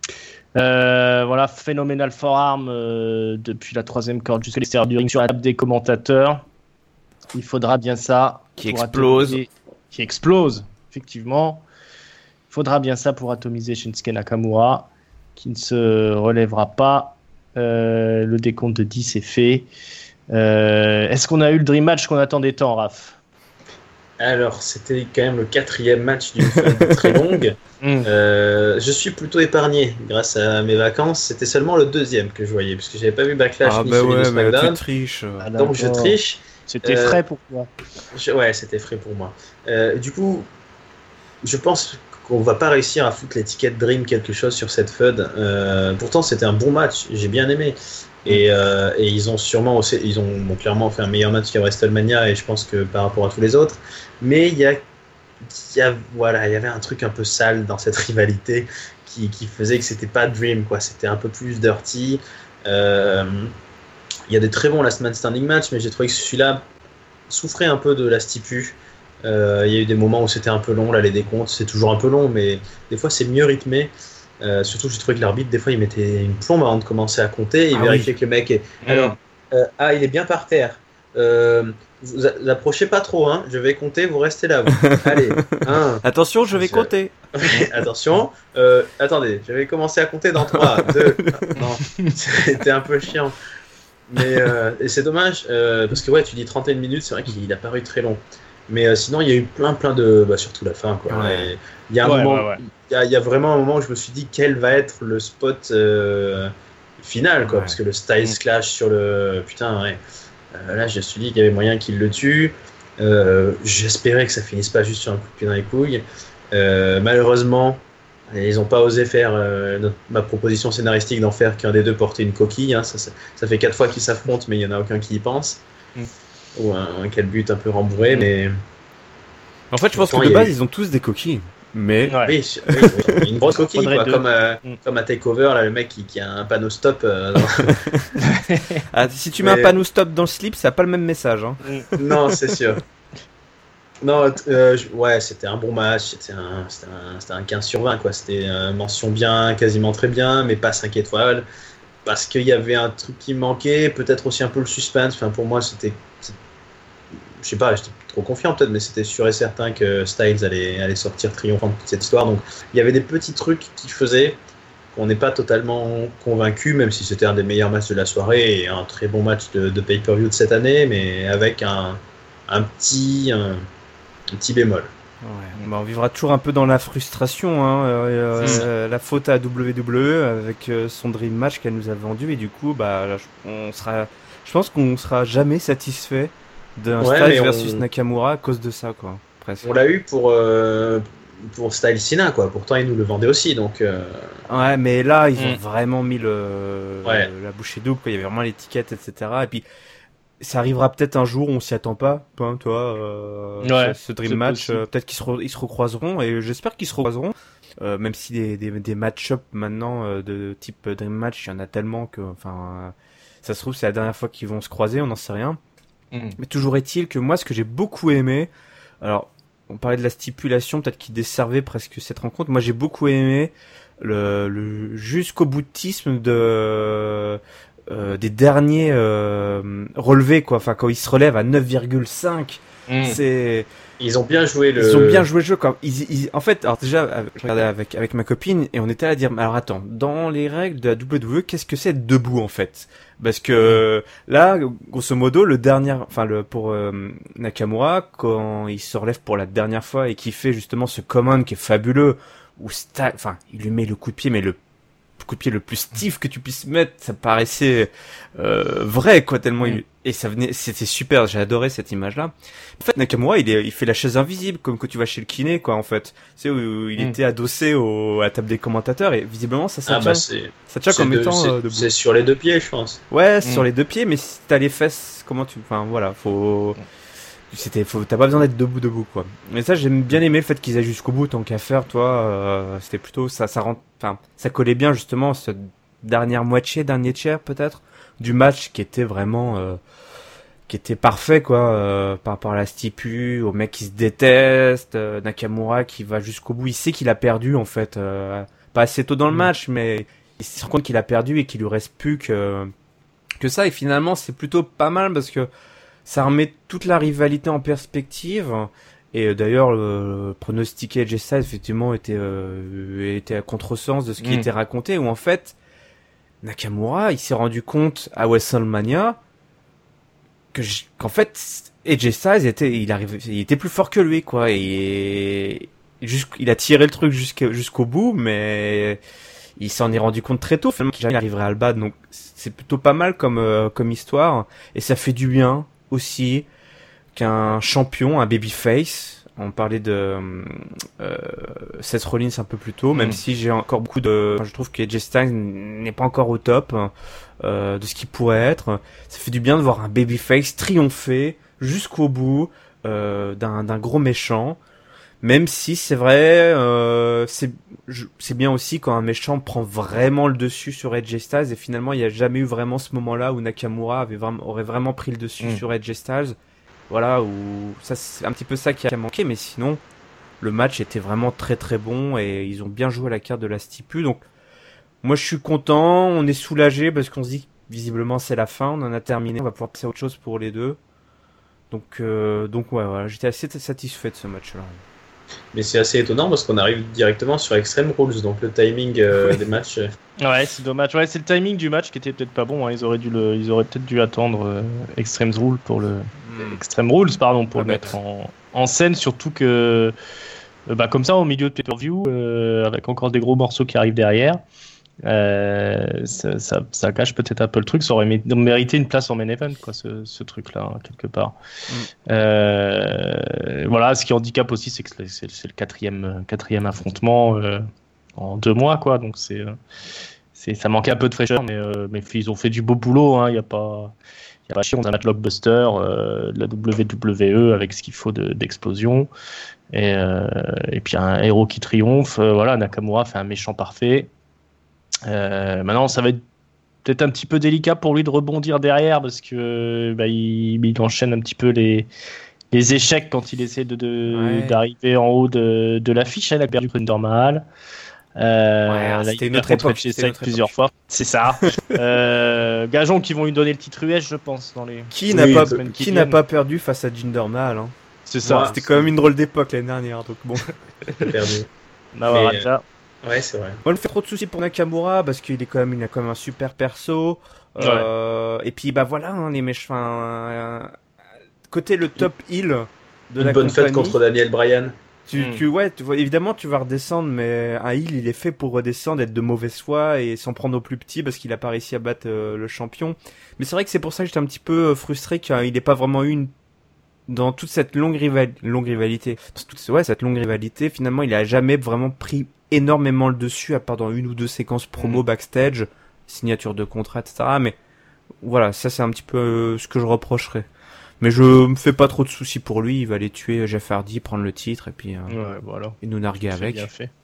Speaker 1: Voilà, phénoménal forearm depuis la 3e corde jusqu'à l'extérieur du ring sur la table des commentateurs. Il faudra bien ça.
Speaker 2: Qui explose,
Speaker 1: effectivement. Il faudra bien ça pour atomiser Shinsuke Nakamura, qui ne se relèvera pas. Le décompte de 10 est fait. Est-ce qu'on a eu le dream match qu'on attendait tant, Raph?
Speaker 3: Alors, c'était quand même le 4e match d'une fin très longue. Je suis plutôt épargné grâce à mes vacances. C'était seulement le 2e que je voyais, puisque j'avais pas vu Backlash ni celui de SmackDown.
Speaker 2: Tu triches.
Speaker 3: Donc je triche.
Speaker 1: C'était frais pour toi.
Speaker 3: Ouais, c'était frais pour moi. Du coup, je pense qu'on va pas réussir à foutre l'étiquette Dream quelque chose sur cette feud. Pourtant, c'était un bon match. J'ai bien aimé. Et ils ont sûrement aussi, ils ont clairement fait un meilleur match qu'à WrestleMania, et je pense que par rapport à tous les autres. Mais il y avait un truc un peu sale dans cette rivalité qui faisait que c'était pas Dream, quoi. C'était un peu plus dirty. Il y a des très bons last man standing match, mais j'ai trouvé que celui-là souffrait un peu de la stipu. Il y a eu des moments où c'était un peu long, là les décomptes, c'est toujours un peu long, mais des fois c'est mieux rythmé. Surtout j'ai trouvé que l'arbitre des fois il mettait une plombe avant de commencer à compter, il vérifiait que le mec est... Alors, il est bien par terre, vous approchez pas trop, hein. Je vais compter, vous restez là, vous. Allez, 1.
Speaker 2: Attention, je vais compter.
Speaker 3: Attention, attendez, je vais commencer à compter dans 3, 2, non, c'était un peu chiant. Mais et c'est dommage, parce que ouais, tu dis 31 minutes, c'est vrai qu'il a paru très long. Mais sinon, il y a eu plein de. Surtout la fin, quoi.
Speaker 2: Ouais.
Speaker 3: Il y a un moment. Il y a vraiment un moment où je me suis dit quel va être le spot final, quoi. Parce que le Styles Clash sur le. Putain, ouais. Là, je me suis dit qu'il y avait moyen qu'il le tue. J'espérais que ça finisse pas juste sur un coup de pied dans les couilles. Malheureusement, ils n'ont pas osé faire ma proposition scénaristique d'en faire qu'un des deux porter une coquille. Hein. Ça fait 4 fois qu'ils s'affrontent, mais il n'y en a aucun qui y pense. Ou un but un peu rembourré, mais.
Speaker 2: En fait, je pense que de base, ils ont tous des coquilles. Mais.
Speaker 3: Oui, une grosse coquille, quoi, comme à Takeover, là, le mec qui a un panneau stop.
Speaker 2: Si tu mets un panneau stop dans le slip, ça n'a pas le même message. Hein.
Speaker 3: Non, c'est sûr. Non, ouais, c'était un bon match, c'était un 15 sur 20, quoi. C'était mention bien, quasiment très bien, mais pas 5 étoiles. Parce qu'il y avait un truc qui manquait, peut-être aussi un peu le suspense. Enfin, pour moi, je sais pas, j'étais trop confiant peut-être, mais c'était sûr et certain que Styles allait sortir triomphant de toute cette histoire. Donc, il y avait des petits trucs qui faisaient qu'on n'est pas totalement convaincu, même si c'était un des meilleurs matchs de la soirée et un très bon match de pay-per-view de cette année, mais avec un petit bémol.
Speaker 2: Ouais, on vivra toujours un peu dans la frustration, hein, la faute à WWE avec son Dream Match qu'elle nous a vendu, et du coup, là, je pense qu'on sera jamais satisfait d'un Styles versus Nakamura à cause de ça, quoi. Presque.
Speaker 3: On l'a eu pour Styles Cena, quoi. Pourtant, ils nous le vendaient aussi, donc.
Speaker 2: Ouais, mais là, ils ont vraiment mis la bouchée double, quoi. Il y avait vraiment l'étiquette, etc. Et puis, ça arrivera peut-être un jour où on s'y attend pas, ce Dream Match, peut-être qu'ils se recroiseront, et j'espère qu'ils se recroiseront, même si des match-up maintenant de type Dream Match, il y en a tellement que, ça se trouve c'est la dernière fois qu'ils vont se croiser, on n'en sait rien. Mais toujours est-il que moi, ce que j'ai beaucoup aimé, alors on parlait de la stipulation, peut-être qui desservait presque cette rencontre, moi j'ai beaucoup aimé le jusqu'au boutisme des derniers relevés, quoi. Enfin, quand ils se relèvent à 9,5, c'est.
Speaker 3: Ils ont bien joué le.
Speaker 2: Ils ont bien joué le jeu, quoi. En fait, alors déjà, je regardais avec ma copine et on était à dire, alors attends, dans les règles de la WWE, qu'est-ce que c'est être debout, en fait? Parce que là, grosso modo, pour Nakamura, quand il se relève pour la dernière fois et qu'il fait justement ce command qui est fabuleux, où il lui met le coup de pied, mais le coup de pied le plus stiff que tu puisses mettre, ça paraissait vrai, quoi, tellement et c'était super, j'ai adoré cette image là. En fait, Nakamura il fait la chaise invisible, comme quand tu vas chez le kiné, quoi, en fait. Tu sais, où il était adossé à la table des commentateurs, et visiblement ça tient comme étant debout.
Speaker 3: C'est sur les 2 pieds, je pense.
Speaker 2: Ouais, sur les 2 pieds, mais si t'as les fesses, t'as pas besoin d'être debout, quoi. Mais ça, j'aime bien aimé le fait qu'ils aient jusqu'au bout, tant qu'à faire, c'était plutôt, ça collait bien, justement, cette dernier tiers, peut-être, du match qui était vraiment, qui était parfait, quoi, par rapport à la stipu, au mec qui se déteste, Nakamura qui va jusqu'au bout, il sait qu'il a perdu, en fait, pas assez tôt dans le match, mais il se rend compte qu'il a perdu et qu'il lui reste plus que ça, et finalement, c'est plutôt pas mal parce que ça remet toute la rivalité en perspective. Et d'ailleurs, le pronostiqué AJ Styles, effectivement, était à contresens de ce qui était raconté, où en fait, Nakamura, il s'est rendu compte à WrestleMania qu'en fait, AJ Styles il était plus fort que lui, quoi. Et il a tiré le truc jusqu'au bout, mais il s'en est rendu compte très tôt, finalement, qu'il jamais arriverait à le battre. Donc, c'est plutôt pas mal comme histoire. Et ça fait du bien aussi qu'un champion, un babyface, on parlait de Seth Rollins un peu plus tôt, même si j'ai encore je trouve que AJ Styles n'est pas encore au top de ce qu'il pourrait être. Ça fait du bien de voir un babyface triompher jusqu'au bout d'un gros méchant, même si c'est vrai, c'est bien aussi quand un méchant prend vraiment le dessus sur AJ Styles, et finalement il n'y a jamais eu vraiment ce moment-là où Nakamura aurait vraiment pris le dessus sur AJ Styles. Voilà, où ça, c'est un petit peu ça qui a manqué, mais sinon le match était vraiment très très bon et ils ont bien joué à la carte de la stipu. Donc moi je suis content, on est soulagé parce qu'on se dit que visiblement c'est la fin, on en a terminé, on va pouvoir passer à autre chose pour les deux. Donc ouais, voilà, j'étais assez satisfait de ce match-là.
Speaker 3: Mais c'est assez étonnant parce qu'on arrive directement sur Extreme Rules, donc le timing des matchs.
Speaker 1: Ouais, c'est dommage. Ouais, c'est le timing du match qui était peut-être pas bon. Hein. Ils auraient peut-être dû attendre Extreme Rules pour le le mettre en scène, surtout que comme ça au milieu de pay-per-view, avec encore des gros morceaux qui arrivent derrière. Ça cache peut-être un peu le truc. Ça aurait mérité une place en main event, quoi, ce truc-là, hein, quelque part. Voilà, ce qui handicape aussi, c'est que c'est le quatrième affrontement en 2 mois, quoi. Donc ça manquait un peu de fraîcheur, mais ils ont fait du beau boulot. Hein. Il y a pas chier. On a un match blockbuster de la WWE avec ce qu'il faut d'explosion. Et puis un héros qui triomphe. Voilà, Nakamura fait un méchant parfait. Maintenant, ça va être peut-être un petit peu délicat pour lui de rebondir derrière parce que il enchaîne un petit peu les échecs quand il essaie d'arriver en haut de l'affiche. Il a perdu Jinder Mahal.
Speaker 2: C'était une autre époque.
Speaker 1: Plusieurs fois. C'est ça. Gageons qu'ils vont lui donner le titre US, je pense.
Speaker 2: Qui n'a pas perdu face à Jinder Mahal, hein.
Speaker 1: C'est ça.
Speaker 2: C'était quand même une drôle d'époque l'année dernière. Donc bon.
Speaker 3: Perdu.
Speaker 1: Maharaja.
Speaker 3: Ouais, c'est vrai.
Speaker 2: Moi, je me fais trop de soucis pour Nakamura parce qu'il a quand même un super perso. Et puis, voilà, hein, les méchants. Côté le top heel de la compagnie. Une bonne fête
Speaker 3: contre Daniel Bryan.
Speaker 2: Évidemment, tu vas redescendre, mais un heel, il est fait pour redescendre, être de mauvaise foi et s'en prendre au plus petit parce qu'il a pas réussi à battre le champion. Mais c'est vrai que c'est pour ça que j'étais un petit peu frustré qu'il n'ait pas vraiment eu dans toute cette longue rivalité. Cette longue rivalité, finalement, il a jamais vraiment pris énormément le dessus, à part dans 1 ou 2 séquences promo backstage, signature de contrat, etc. Mais voilà, ça c'est un petit peu ce que je reprocherais. Mais je me fais pas trop de soucis pour lui, il va aller tuer Jeff Hardy, prendre le titre et puis
Speaker 1: voilà.
Speaker 2: Et nous narguer avec.
Speaker 1: Bien fait.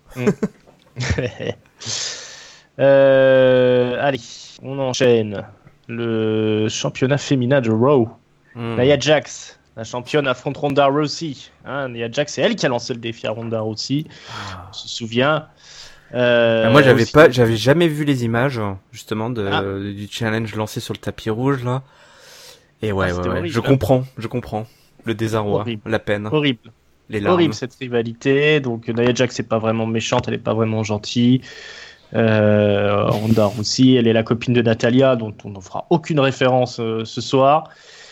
Speaker 1: Allez, on enchaîne. Le championnat féminin de Raw. Nia Jax, la championne, affronte Ronda Rousey. Nia Jax, c'est elle qui a lancé le défi à Ronda Rousey. On se souvient.
Speaker 2: Moi, j'avais jamais vu les images justement du challenge lancé sur le tapis rouge là. Et horrible, je comprends le désarroi, horrible. La peine,
Speaker 1: horrible,
Speaker 2: les larmes.
Speaker 1: Horrible cette rivalité. Donc Nia Jax c'est pas vraiment méchante, elle est pas vraiment gentille. Ronda Rousey, elle est la copine de Natalya, dont on n'en fera aucune référence ce soir.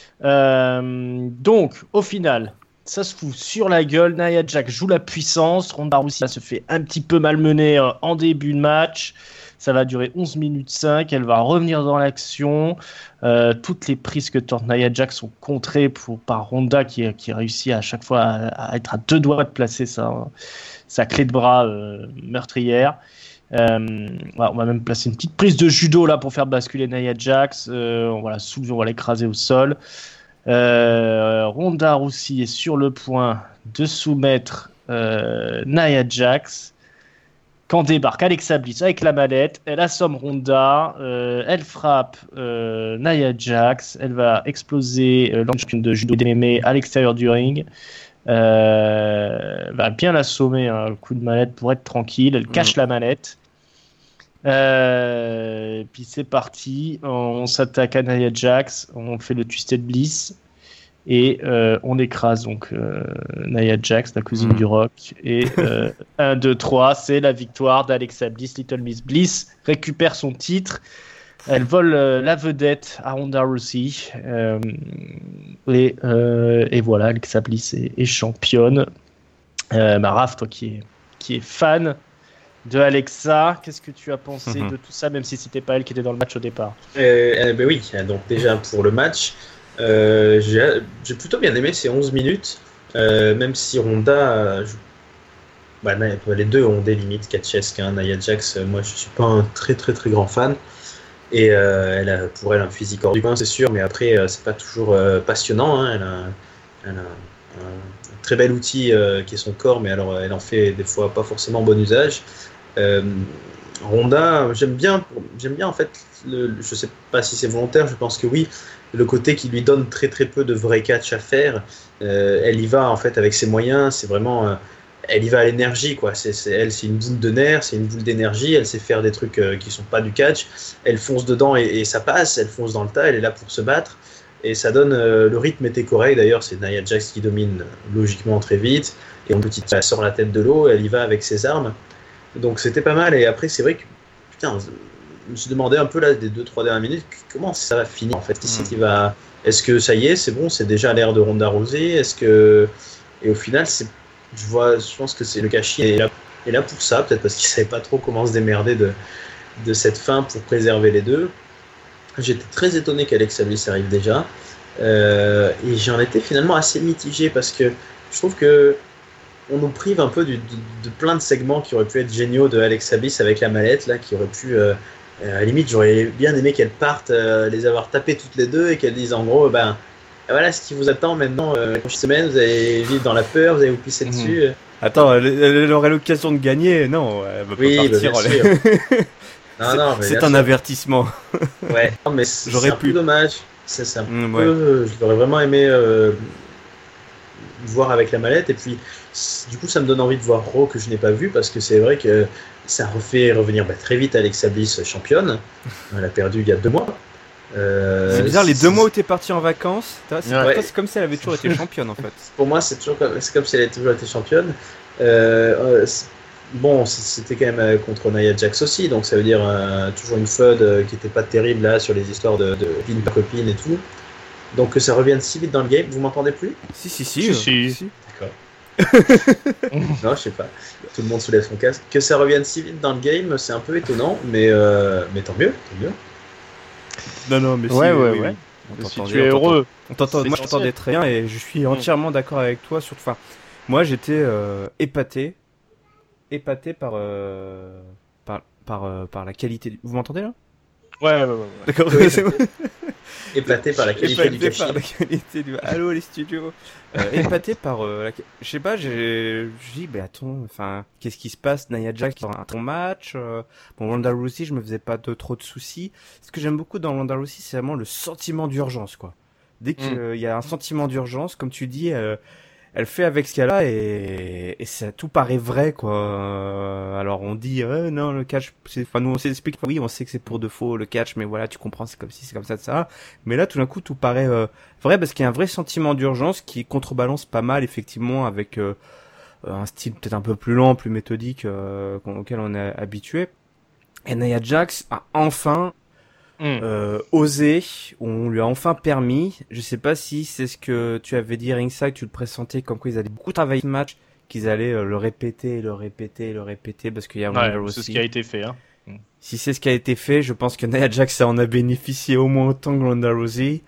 Speaker 1: Donc au final, ça se fout sur la gueule. Nia Jax joue la puissance. Ronda Rousey se fait un petit peu malmener en début de match. Ça va durer 11 minutes 5. Elle va revenir dans l'action. Toutes les prises que tente Nia Jax sont contrées par Ronda qui réussit à chaque fois à être à 2 doigts de placer sa clé de bras meurtrière. On va même placer une petite prise de judo là pour faire basculer Nia Jax. On va la soulever, on va l'écraser au sol. Ronda Rousey est sur le point de soumettre Nia Jax quand débarque Alexa Bliss avec la mallette. Elle assomme Ronda, elle frappe Nia Jax, elle va exploser l'ancienne de judo MMA à l'extérieur du ring. Va bien l'assommer un coup de mallette pour être tranquille. Elle cache la mallette. Puis c'est parti. On s'attaque à Nia Jax. On fait le Twisted Bliss et on écrase donc Nia Jax, la cousine du Rock. Et 1, 2, 3, c'est la victoire d'Alexa Bliss. Little Miss Bliss récupère son titre. Elle vole la vedette à Ronda Rousey. Et voilà, Alexa Bliss est championne. Raph, toi qui est fan de Alexa, qu'est-ce que tu as pensé de tout ça, même si c'était pas elle qui était dans le match au départ?
Speaker 3: Oui, donc déjà pour le match, j'ai plutôt bien aimé ces 11 minutes, même si Ronda, les deux ont des limites catchesques. Nia Jax, moi je suis pas un très très très grand fan. Et elle a pour elle un physique hors du commun, c'est sûr, mais après c'est pas toujours passionnant. Elle a un très bel outil qui est son corps, mais alors elle en fait des fois pas forcément bon usage. Ronda, j'aime bien en fait, je sais pas si c'est volontaire, je pense que oui, le côté qui lui donne très très peu de vrai catch à faire. Elle y va en fait avec ses moyens, c'est vraiment elle y va à l'énergie, quoi. C'est une boule de nerfs, c'est une boule d'énergie. Elle sait faire des trucs qui sont pas du catch. Elle fonce dedans et ça passe. Elle fonce dans le tas. Elle est là pour se battre. Et ça donne, le rythme était correct, d'ailleurs c'est Nia Jax qui domine logiquement très vite, et une petite elle sort la tête de l'eau, elle y va avec ses armes, donc c'était pas mal. Et après c'est vrai que, putain, je me suis demandé un peu là, des 2-3 dernières minutes, comment ça va finir en fait, est-ce que ça y est, c'est bon, c'est déjà l'ère de Ronda Rousey, et au final je pense que c'est le Kashi est là pour ça, peut-être parce qu'il savait pas trop comment se démerder de cette fin pour préserver les deux. J'étais très étonné qu'Alexa Bliss arrive déjà, et j'en étais finalement assez mitigé parce que je trouve que on nous prive un peu de plein de segments qui auraient pu être géniaux de Alexa Bliss avec la mallette là, qui aurait pu à la limite j'aurais bien aimé qu'elles partent, les avoir tapées toutes les deux et qu'elles disent en gros voilà ce qui vous attend maintenant, la prochaine semaine vous allez vivre dans la peur, vous allez vous pisser dessus.
Speaker 2: Attends, elle aurait l'occasion de gagner, non, elle va pas partir.
Speaker 3: Bien sûr.
Speaker 2: C'est un avertissement.
Speaker 3: Ouais, non, mais c'est un peu dommage. C'est un peu, je l'aurais vraiment aimé voir avec la mallette. Et puis, du coup, ça me donne envie de voir Raw que je n'ai pas vu parce que c'est vrai que ça refait revenir très vite Alexa Bliss championne. Elle a perdu il y a 2 mois.
Speaker 2: C'est bizarre, les 2 mois où t'es parti en vacances, c'est comme si elle avait toujours été championne en fait.
Speaker 3: Pour moi, c'est comme si elle avait toujours été championne. Bon, c'était quand même contre Nia Jax aussi, donc ça veut dire toujours une feud qui était pas terrible là sur les histoires de copine et tout. Donc que ça revienne si vite dans le game, vous m'entendez plus ?
Speaker 2: Si.
Speaker 3: D'accord. Non, je sais pas. Tout le monde soulève son casque. Que ça revienne si vite dans le game, c'est un peu étonnant, mais tant mieux.
Speaker 2: Non, mais
Speaker 1: ouais.
Speaker 2: Si
Speaker 1: tu es heureux.
Speaker 2: Moi, je t'entendais très bien et je suis entièrement d'accord avec toi. Enfin, moi, j'étais épaté par la qualité. Vous m'entendez là ?
Speaker 1: Ouais.
Speaker 2: D'accord.
Speaker 3: Oui, c'est bon. Épaté par la qualité du Kashi.
Speaker 2: Allô les studios. Épaté par je sais pas, je dis attends, enfin, qu'est-ce qui se passe ? Nia Jax dans un match. Bon, Ronda Rousey, je me faisais pas trop de soucis. Ce que j'aime beaucoup dans Ronda Rousey, c'est vraiment le sentiment d'urgence, quoi. Dès qu'il y a un sentiment d'urgence, comme tu dis, elle fait avec ce qu'elle a et ça tout paraît vrai, quoi. Alors on dit non, le catch, nous on s'explique, oui, on sait que c'est pour de faux le catch, mais voilà, tu comprends, c'est comme si, c'est comme ça. Mais là tout d'un coup tout paraît vrai parce qu'il y a un vrai sentiment d'urgence qui contrebalance pas mal effectivement avec un style peut-être un peu plus lent, plus méthodique auquel on est habitué. Et Nia Jax a enfin osé, on lui a enfin permis. Je sais pas si c'est ce que tu avais dit ringside, tu le pressentais comme quoi ils allaient beaucoup travailler ce match, qu'ils allaient le répéter parce qu'il y a Ronda Rousey.
Speaker 1: C'est ce qui a été fait.
Speaker 2: Si c'est ce qui a été fait, je pense que Nia Jax en a bénéficié au moins autant que Ronda Rousey.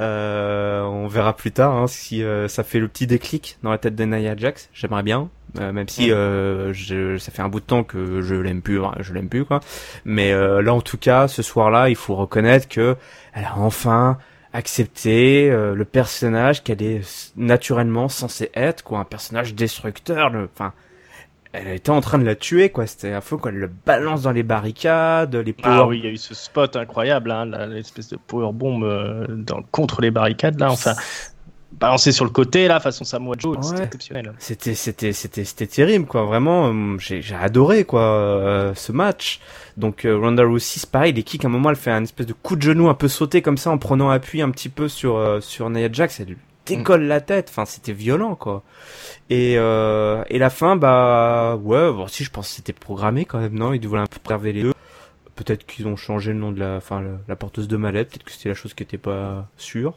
Speaker 2: On verra plus tard si ça fait le petit déclic dans la tête de Nia Jax. J'aimerais bien, même si ça fait un bout de temps que je l'aime plus quoi. Mais là en tout cas, ce soir-là, il faut reconnaître que elle a enfin accepté le personnage qu'elle est naturellement censée être, quoi, un personnage destructeur. Elle était en train de la tuer, quoi. C'était un peu, quoi. Elle le balance dans les barricades, les power...
Speaker 1: Ah oui, il y a eu ce spot incroyable, l'espèce de powerbomb contre les barricades, là. Enfin, balancé sur le côté, là, façon Samoa Joe, c'était exceptionnel.
Speaker 2: C'était terrible, quoi. Vraiment, j'ai adoré, quoi, ce match. Donc, Ronda Rousey, c'est pareil, les kicks, à un moment, elle fait un espèce de coup de genou un peu sauté, comme ça, en prenant appui un petit peu sur Nia Jax. Elle décolle la tête. Enfin, c'était violent, quoi. Et la fin, si je pense que c'était programmé quand même, non? Ils voulaient un peu préserver les deux. Peut-être qu'ils ont changé le nom de la porteuse de mallette. Peut-être que c'était la chose qui était pas sûre.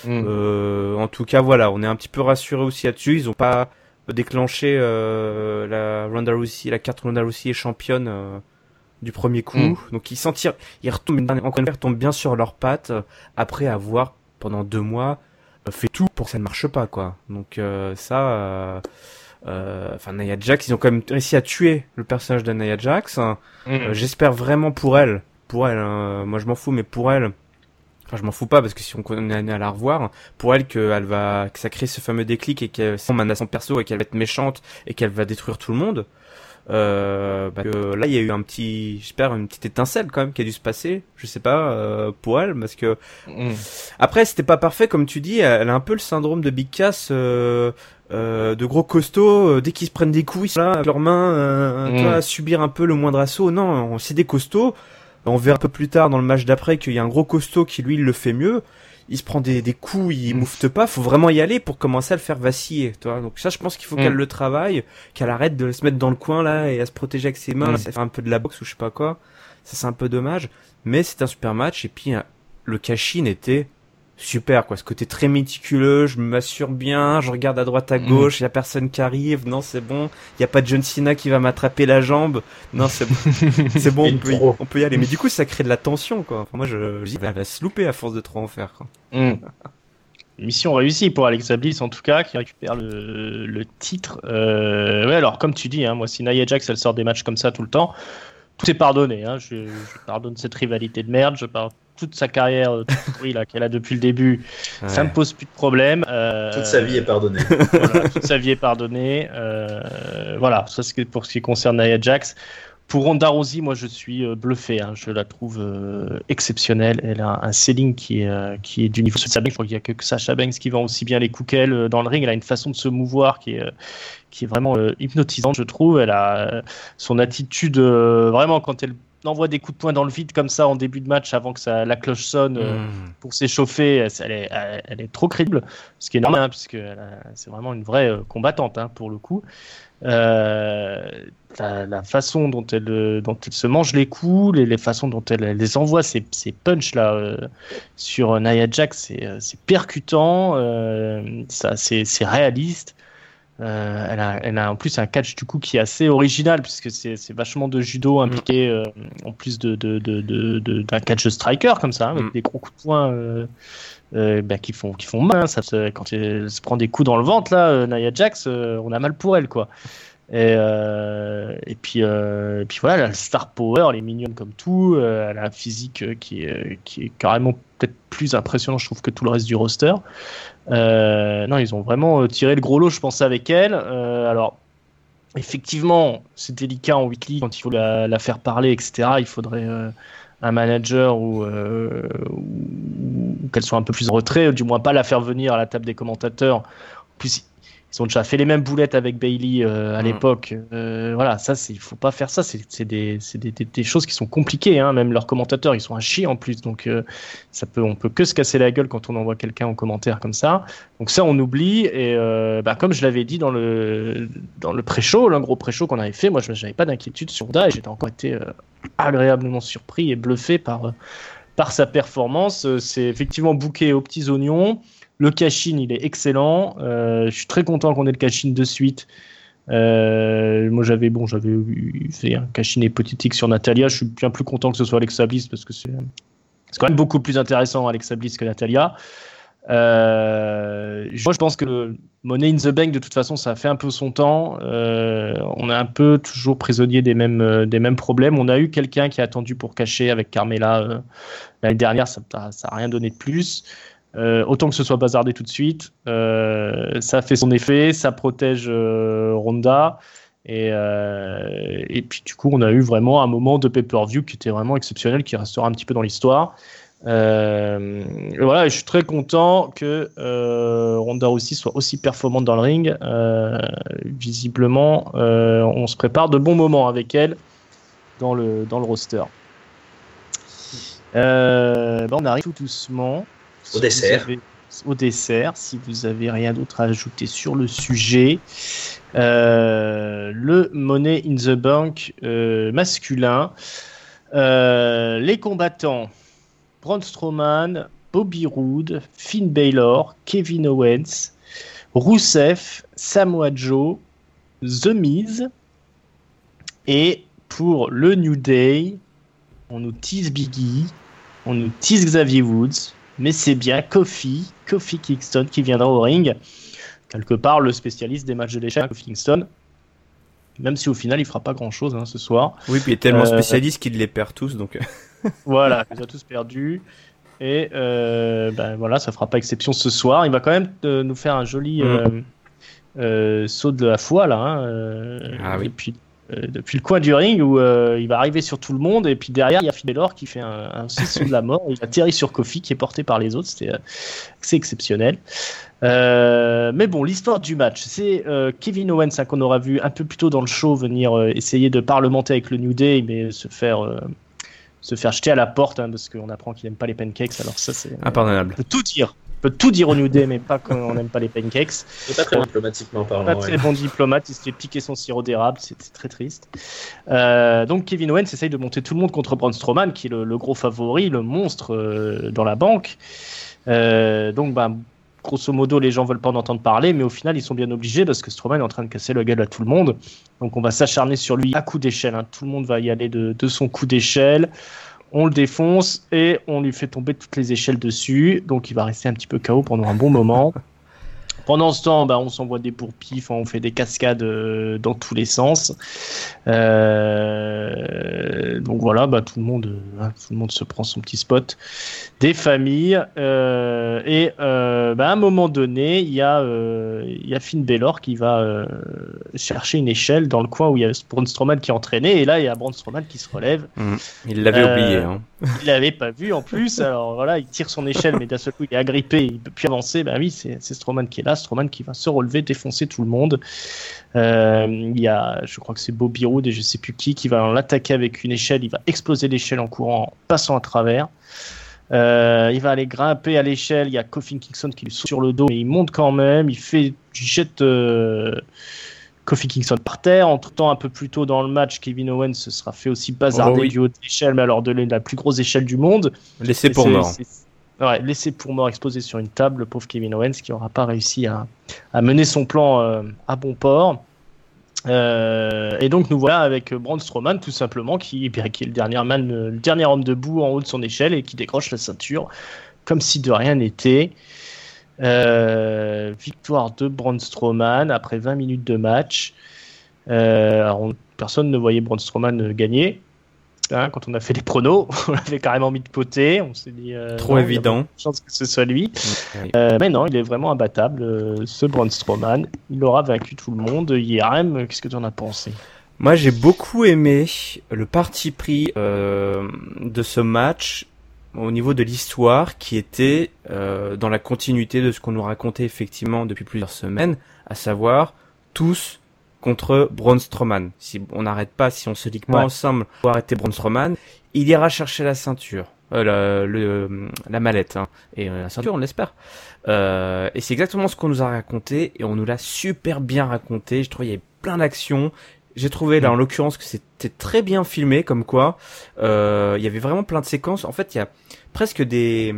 Speaker 2: En tout cas, voilà, on est un petit peu rassuré aussi là-dessus. Ils ont pas déclenché la Ronda Rousey, la carte Ronda Rousey est championne du premier coup. Donc ils retombent bien sur leurs pattes après avoir pendant 2 mois fait tout pour que ça ne marche pas, quoi. Donc Nia Jax, ils ont quand même réussi à tuer le personnage de Nia Jax. J'espère vraiment pour elle, moi je m'en fous, mais pour elle, enfin je m'en fous pas parce que si on est amené à la revoir, pour elle que ça crée ce fameux déclic et qu'elle s'en à son perso et qu'elle va être méchante et qu'elle va détruire tout le monde. Là il y a eu une petite étincelle quand même qui a dû se passer, je sais pas, pour elle, parce que après c'était pas parfait comme tu dis, elle a un peu le syndrome de Big Cass, de gros costauds, dès qu'ils se prennent des coups ils sont là avec leurs mains à subir un peu le moindre assaut. Non, c'est des costauds. On verra un peu plus tard dans le match d'après qu'il y a un gros costaud qui lui il le fait mieux. il se prend des coups, il moufte pas. Faut vraiment y aller pour commencer à le faire vaciller, toi. Donc ça, je pense qu'il faut qu'elle le travaille, qu'elle arrête de se mettre dans le coin là et à se protéger avec ses mains. Là, ça fait un peu de la boxe ou je sais pas quoi. Ça, c'est un peu dommage. Mais c'est un super match. Et puis le cash-in était super, quoi. Ce côté très méticuleux, je m'assure bien, je regarde à droite à gauche, il y a personne qui arrive, non, c'est bon. Il y a pas de John Cena qui va m'attraper la jambe. Non, c'est bon. C'est bon, on peut y aller. Mais du coup, ça crée de la tension, quoi. Enfin, moi, je dis, elle va se louper à force de trop en faire, quoi.
Speaker 1: Mission réussie pour Alexa Bliss, en tout cas, qui récupère le titre. Ouais, alors, comme tu dis, hein, moi, si Nia Jax, elle sort des matchs comme ça tout le temps, tout est pardonné, hein. Je pardonne cette rivalité de merde, je pardonne toute sa carrière pourrie là qu'elle a depuis le début, ça me pose plus de problème.
Speaker 3: Toute sa vie est pardonnée.
Speaker 1: Voilà, toute sa vie est pardonnée. Voilà, ça c'est pour ce qui concerne Nia Jax. Pour Ronda Rousey, moi je suis bluffé. Hein. Je la trouve exceptionnelle. Elle a un selling qui est du niveau de Sacha Banks. Je crois qu'il n'y a que Sacha Banks qui vend aussi bien les coups qu'elle dans le ring. Elle a une façon de se mouvoir qui est vraiment hypnotisante, je trouve. Elle a son attitude vraiment quand elle envoie des coups de poing dans le vide comme ça en début de match avant que la cloche sonne pour s'échauffer, elle est trop crédible, ce qui est normal hein, puisque c'est vraiment une vraie combattante hein, pour le coup. La façon dont elle se mange les coups, les façons dont elle les envoie, ces punchs là sur Nia Jax, c'est percutant, c'est réaliste. Elle a en plus un catch du coup qui est assez original puisque c'est vachement de judo impliqué en plus d'un catch de striker comme ça avec des gros coups de poing qui font mal hein, quand elle se prend des coups dans le ventre là, Nia Jax, on a mal pour elle quoi. Et puis voilà, elle a le star power, elle est mignonne comme tout, elle a un physique qui est carrément peut-être plus impressionnant je trouve que tout le reste du roster. Non, ils ont vraiment tiré le gros lot, je pense, avec elle. Alors, effectivement, c'est délicat en weekly quand il faut la faire parler, etc. Il faudrait un manager ou qu'elle soit un peu plus en retrait, du moins pas la faire venir à la table des commentateurs. En plus, ils ont déjà fait les mêmes boulettes avec Bayley à l'époque. Voilà, ça, il faut pas faire ça. C'est des choses qui sont compliquées. Hein. Même leurs commentateurs, ils sont à chier en plus. Donc, on peut que se casser la gueule quand on envoie quelqu'un en commentaire comme ça. Donc ça, on oublie. Et comme je l'avais dit dans le pré-show, le gros pré-show qu'on avait fait, moi, je n'avais pas d'inquiétude sur Ronda et j'étais encore été agréablement surpris et bluffé par sa performance. C'est effectivement booké aux petits oignons. Le cash-in, il est excellent. Je suis très content qu'on ait le cash-in de suite. Moi, j'avais fait un cash-in hypothétique sur Natalya. Je suis bien plus content que ce soit Alexa Bliss parce que c'est quand même beaucoup plus intéressant Alexa Bliss que Natalya. Moi, je pense que Money in the Bank, de toute façon, ça a fait un peu son temps. On est un peu toujours prisonnier des mêmes problèmes. On a eu quelqu'un qui a attendu pour cacher avec Carmella l'année dernière. Ça a rien donné de plus. Autant que ce soit bazardé tout de suite, ça fait son effet, ça protège Ronda et puis du coup on a eu vraiment un moment de pay-per-view qui était vraiment exceptionnel, qui restera un petit peu dans l'histoire. Et voilà, et je suis très content que Ronda aussi soit aussi performante dans le ring. Visiblement, on se prépare de bons moments avec elle dans le roster. On arrive tout doucement.
Speaker 3: Au dessert, si vous avez rien d'autre à ajouter sur le sujet,
Speaker 1: le Money in the Bank masculin, les combattants Braun Strowman, Bobby Roode, Finn Balor, Kevin Owens, Rusev, Samoa Joe, The Miz, et pour le New Day, on nous tease Biggie, on nous tease Xavier Woods. Mais c'est bien Kofi Kingston qui viendra au ring. Quelque part, le spécialiste des matchs de l'échec, Kofi Kingston. Même si au final, il fera pas grand-chose hein, ce soir.
Speaker 2: Oui, puis il est tellement spécialiste qu'il les perd tous. Donc...
Speaker 1: voilà, il les a tous perdus. Et voilà, ça fera pas exception ce soir. Il va quand même nous faire un joli saut de la foi, là. Hein,
Speaker 2: oui.
Speaker 1: Et puis, depuis le coin du ring où il va arriver sur tout le monde et puis derrière il y a Finn Balor qui fait un saut de la mort, il atterrit sur Kofi qui est porté par les autres, c'est exceptionnel. Mais bon, l'histoire du match, c'est Kevin Owens hein, qu'on aura vu un peu plus tôt dans le show venir essayer de parlementer avec le New Day mais se faire se faire jeter à la porte, parce qu'on apprend qu'il n'aime pas les pancakes. Alors ça, c'est
Speaker 2: impardonnable.
Speaker 1: On peut tout dire au New Day, mais pas quand on n'aime pas les pancakes.
Speaker 3: C'est pas très diplomatiquement parlant.
Speaker 1: Pas très bon diplomate, il se fait piquer son sirop d'érable, c'est très triste. Donc Kevin Owens essaye de monter tout le monde contre Braun Strowman, qui est le gros favori, le monstre dans la banque. Donc grosso modo, les gens veulent pas en entendre parler, mais au final, ils sont bien obligés parce que Strowman est en train de casser le gueule à tout le monde. Donc on va s'acharner sur lui à coup d'échelle. Tout le monde va y aller de son coup d'échelle. On le défonce et on lui fait tomber toutes les échelles dessus. Donc il va rester un petit peu KO pendant un bon moment. Pendant ce temps, on s'envoie des bourpilles, on fait des cascades dans tous les sens. Donc voilà, tout le monde se prend son petit spot. Des familles. Et à un moment donné, il y a Finn Balor qui va chercher une échelle dans le coin où il y a Braun Strowman qui est entraîné. Et là, il y a Braun Strowman qui se relève.
Speaker 2: Il l'avait oublié.
Speaker 1: Il l'avait pas vu en plus. Alors voilà, il tire son échelle, mais d'un seul coup, il est agrippé, il peut plus avancer. Oui, c'est Strowman qui est là. Strowman qui va se relever, défoncer tout le monde. Il y a, je crois que c'est Bobby Roode et je sais plus qui va l'attaquer avec une échelle. Il va exploser l'échelle en courant, en passant à travers. Il va aller grimper à l'échelle. Il y a Kofi Kingston qui lui saute sur le dos, mais il monte quand même. Il jette Kofi Kingston par terre. Entre temps, un peu plus tôt dans le match, Kevin Owens se sera fait aussi bazarder du haut de l'échelle, mais alors de la plus grosse échelle du monde.
Speaker 2: Laissé pour mort.
Speaker 1: Laissé pour mort, explosé sur une table, le pauvre Kevin Owens qui n'aura pas réussi à mener son plan à bon port. Et donc nous voilà avec Braun Strowman tout simplement qui est le dernier homme debout en haut de son échelle et qui décroche la ceinture comme si de rien n'était. Victoire de Braun Strowman après 20 minutes de match. Personne ne voyait Braun Strowman gagner. Quand on a fait les pronos, on l'avait carrément mis de côté. On s'est dit
Speaker 2: trop évident.
Speaker 1: Il y a de chance que ce soit lui. Mais non, il est vraiment imbattable. Ce Braun Strowman, il aura vaincu tout le monde. IRM, qu'est-ce que tu en as pensé?
Speaker 2: Moi, j'ai beaucoup aimé le parti pris de ce match au niveau de l'histoire qui était dans la continuité de ce qu'on nous racontait effectivement depuis plusieurs semaines, à savoir tous contre Braun Strowman. Si on n'arrête pas, si on se ligue pas ensemble pour arrêter Braun Strowman, il ira chercher la ceinture, la mallette, et la ceinture, on l'espère. Et c'est exactement ce qu'on nous a raconté, et on nous l'a super bien raconté. Je trouve qu'il y avait plein d'actions. J'ai trouvé là en l'occurrence que c'était très bien filmé, comme quoi il y avait vraiment plein de séquences. En fait, il y a presque des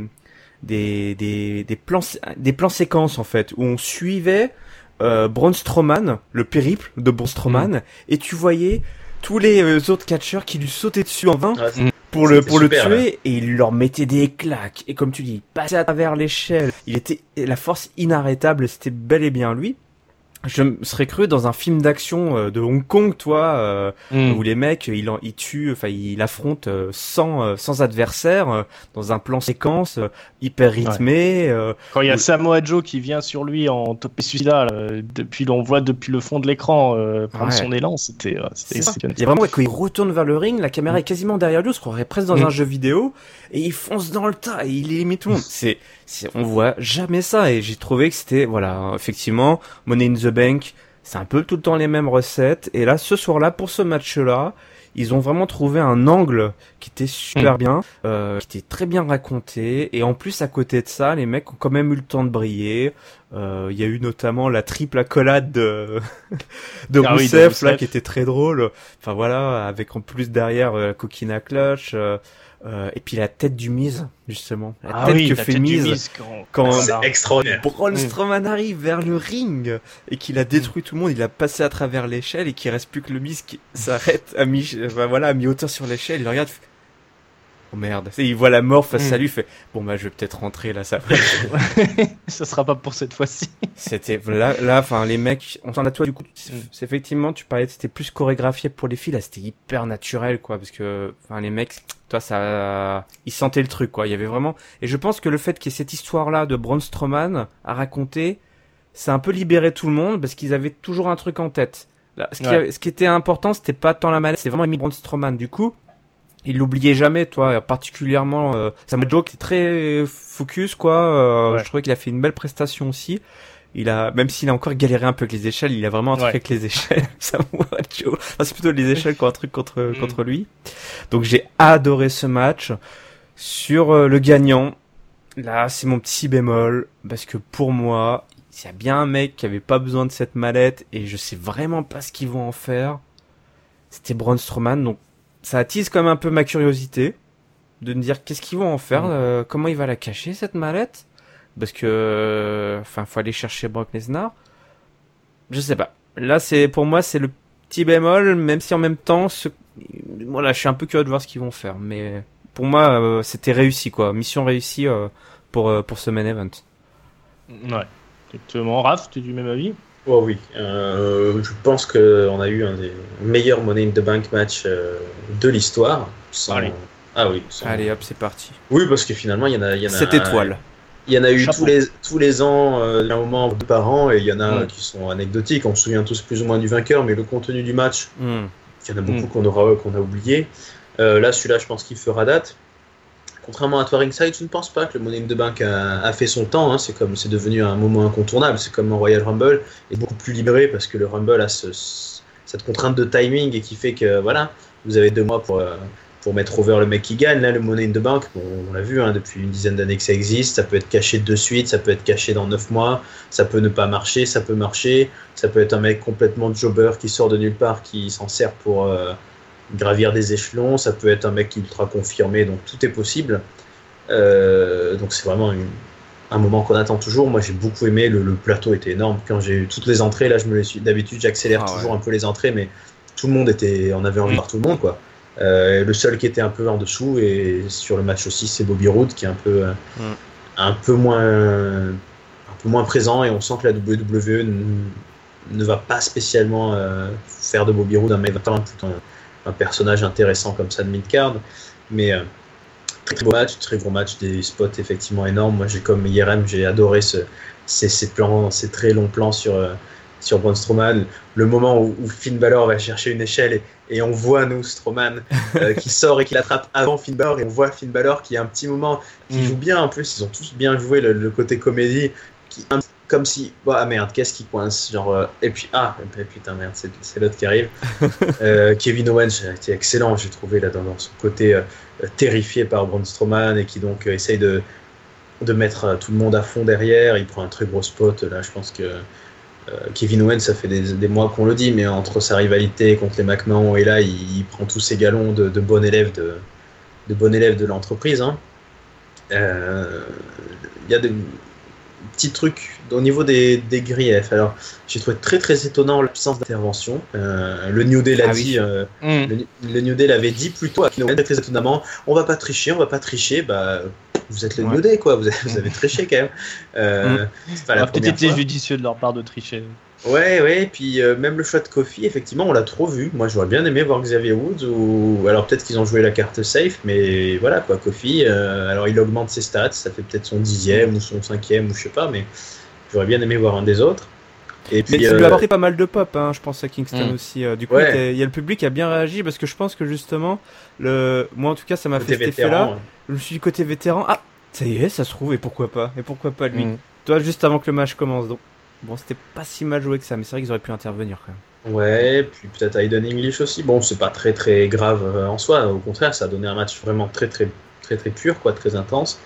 Speaker 2: plans séquences en fait où on suivait Braun Strowman, le périple de Braun Strowman, et tu voyais tous les autres catcheurs qui lui sautaient dessus en vain pour le tuer, là. Et il leur mettait des claques. Et comme tu dis, il passait à travers l'échelle. Il était la force inarrêtable, c'était bel et bien lui. Je me serais cru dans un film d'action de Hong Kong, où les mecs ils affrontent sans adversaire dans un plan séquence hyper rythmé.
Speaker 1: Quand il y a Samoa Joe qui vient sur lui en topé celui-là, on voit depuis le fond de l'écran prendre son élan, c'était exceptionnel.
Speaker 2: Il y a vraiment quand il retourne vers le ring, la caméra est quasiment derrière lui, on se croirait presque dans un jeu vidéo, et il fonce dans le tas et il élimine tout le monde. On voit jamais ça, et j'ai trouvé que c'était effectivement Money in the Bank, c'est un peu tout le temps les mêmes recettes, et là ce soir-là pour ce match-là ils ont vraiment trouvé un angle qui était super bien, qui était très bien raconté, et en plus à côté de ça les mecs ont quand même eu le temps de briller. Il y a eu notamment la triple accolade de Rousseff là qui était très drôle, enfin voilà, avec en plus derrière Coquina Clutch, et puis la tête du Miz, justement. La tête fait Miz quand
Speaker 3: c'est extraordinaire.
Speaker 2: Braun Strowman arrive vers le ring et qu'il a détruit tout le monde, il a passé à travers l'échelle et qu'il reste plus que le Miz qui s'arrête à mi-hauteur sur l'échelle, il regarde, oh merde, il voit la mort face à lui, il fait bon je vais peut-être rentrer là, ça
Speaker 1: ça sera pas pour cette fois-ci.
Speaker 2: C'était là enfin les mecs, on s'en a toi du coup, c'est effectivement tu parlais, c'était plus chorégraphié pour les filles, là c'était hyper naturel quoi, parce que enfin les mecs, toi ça ils sentaient le truc quoi, il y avait vraiment, et je pense que le fait qu'il y ait cette histoire là de Braun Strowman à raconter, ça a un peu libéré tout le monde parce qu'ils avaient toujours un truc en tête. Là, ce qui était important, c'était pas tant la mallette, c'était vraiment Braun Strowman. Du coup, il l'oubliait jamais, particulièrement Samoa Joe qui est très focus quoi. Je trouvais qu'il a fait une belle prestation aussi. même s'il a encore galéré un peu avec les échelles, il a vraiment un truc avec les échelles. Samoa Joe. Enfin, c'est plutôt les échelles qui ont un truc contre lui. Donc j'ai adoré ce match. Sur le gagnant, là c'est mon petit bémol, parce que pour moi, s'il y a bien un mec qui avait pas besoin de cette mallette, et je sais vraiment pas ce qu'ils vont en faire, c'était Braun Strowman. Donc ça attise quand même un peu ma curiosité de me dire qu'est-ce qu'ils vont en faire, comment il va la cacher cette mallette. Parce que, faut aller chercher Brock Lesnar. Je sais pas. Là, pour moi, c'est le petit bémol, même si en même temps, voilà, je suis un peu curieux de voir ce qu'ils vont faire. Mais pour moi, c'était réussi, quoi. Mission réussie pour ce main event.
Speaker 1: Ouais. Exactement. Raph, tu es du même avis?
Speaker 3: Oh oui. Je pense qu'on a eu un des meilleurs Money in the Bank match de l'histoire.
Speaker 1: Allez.
Speaker 3: Ah oui.
Speaker 2: Allez, hop, c'est parti.
Speaker 3: Oui, parce que finalement, il y en a.
Speaker 2: 7 étoiles.
Speaker 3: Il y en a eu tous les ans, un moment, 2 par an, et il y en a qui sont anecdotiques. On se souvient tous plus ou moins du vainqueur, mais le contenu du match, il y en a beaucoup qu'on a oublié. Là, celui-là, je pense qu'il fera date. Contrairement à toi, Ringside, je ne pense pas que le Money in the Bank a fait son temps. Hein. C'est devenu un moment incontournable. C'est comme un Royal Rumble, et beaucoup plus libéré parce que le Rumble a cette contrainte de timing et qui fait que voilà, vous avez 2 mois pour mettre over le mec qui gagne. Là, le Money in the Bank, on l'a vu depuis une dizaine d'années que ça existe, ça peut être caché de suite, ça peut être caché dans 9 mois, ça peut ne pas marcher, ça peut marcher, ça peut être un mec complètement jobber qui sort de nulle part, qui s'en sert pour gravir des échelons, ça peut être un mec qui est ultra confirmé, donc tout est possible. Donc c'est vraiment un moment qu'on attend toujours. Moi j'ai beaucoup aimé, le plateau était énorme. Quand j'ai eu toutes les entrées, là d'habitude j'accélère toujours un peu les entrées, mais tout le monde on avait envie de voir tout le monde, quoi. Le seul qui était un peu en dessous, et sur le match aussi, c'est Bobby Roode qui est un peu moins présent, et on sent que la WWE ne va pas spécialement faire de Bobby Roode un personnage intéressant comme ça de mid-card. Mais très beau match, très gros match, des spots effectivement énormes. Moi j'ai comme IRM, j'ai adoré ces très longs plans sur Braun Strowman, le moment où Finn Balor va chercher une échelle et on voit Strowman qui sort et qui l'attrape avant Finn Balor, et on voit Finn Balor qui a un petit moment qui joue bien. En plus ils ont tous bien joué le côté comédie, comme si merde, qu'est-ce qui coince, genre et puis putain merde, c'est l'autre qui arrive. Kevin Owens a été excellent, j'ai trouvé là dans son côté terrifié par Braun Strowman, et qui donc essaye de mettre tout le monde à fond derrière. Il prend un très gros spot là, je pense que Kevin Owens, ça fait des mois qu'on le dit, mais entre sa rivalité contre les McMahon et là, il prend tous ses galons de bon élève de l'entreprise. Hein. Il y a des petits trucs au niveau des griefs. Alors, j'ai trouvé très très étonnant l'absence d'intervention. Le New Day l'a dit. Le New Day l'avait dit plus tôt à Kevin Owens, très étonnamment. On va pas tricher. Bah, vous êtes le New Day, quoi. Vous avez triché quand même.
Speaker 1: C'est pas la première fois. Peut-être judicieux de leur part de tricher.
Speaker 3: Ouais. Et puis même le choix de Kofi, effectivement, on l'a trop vu. Moi, j'aurais bien aimé voir Xavier Woods, ou alors peut-être qu'ils ont joué la carte safe, mais voilà quoi. Kofi, alors il augmente ses stats, ça fait peut-être son 10e ou son 5e ou je sais pas, mais j'aurais bien aimé voir un des autres.
Speaker 2: Et puis, mais ça lui a apporté pas mal de pop, hein, je pense à Kingston aussi. Du coup, il y a le public qui a bien réagi, parce que je pense que justement, moi en tout cas, ça m'a fait cet effet-là. Je me suis dit côté vétéran, ça y est, ça se trouve, et pourquoi pas lui. Toi, juste avant que le match commence, donc bon, c'était pas si mal joué que ça, mais c'est vrai qu'ils auraient pu intervenir quand même.
Speaker 3: Ouais, puis peut-être Aiden English aussi. Bon, c'est pas très très grave en soi, au contraire, ça a donné un match vraiment très très très très pur, quoi, très intense.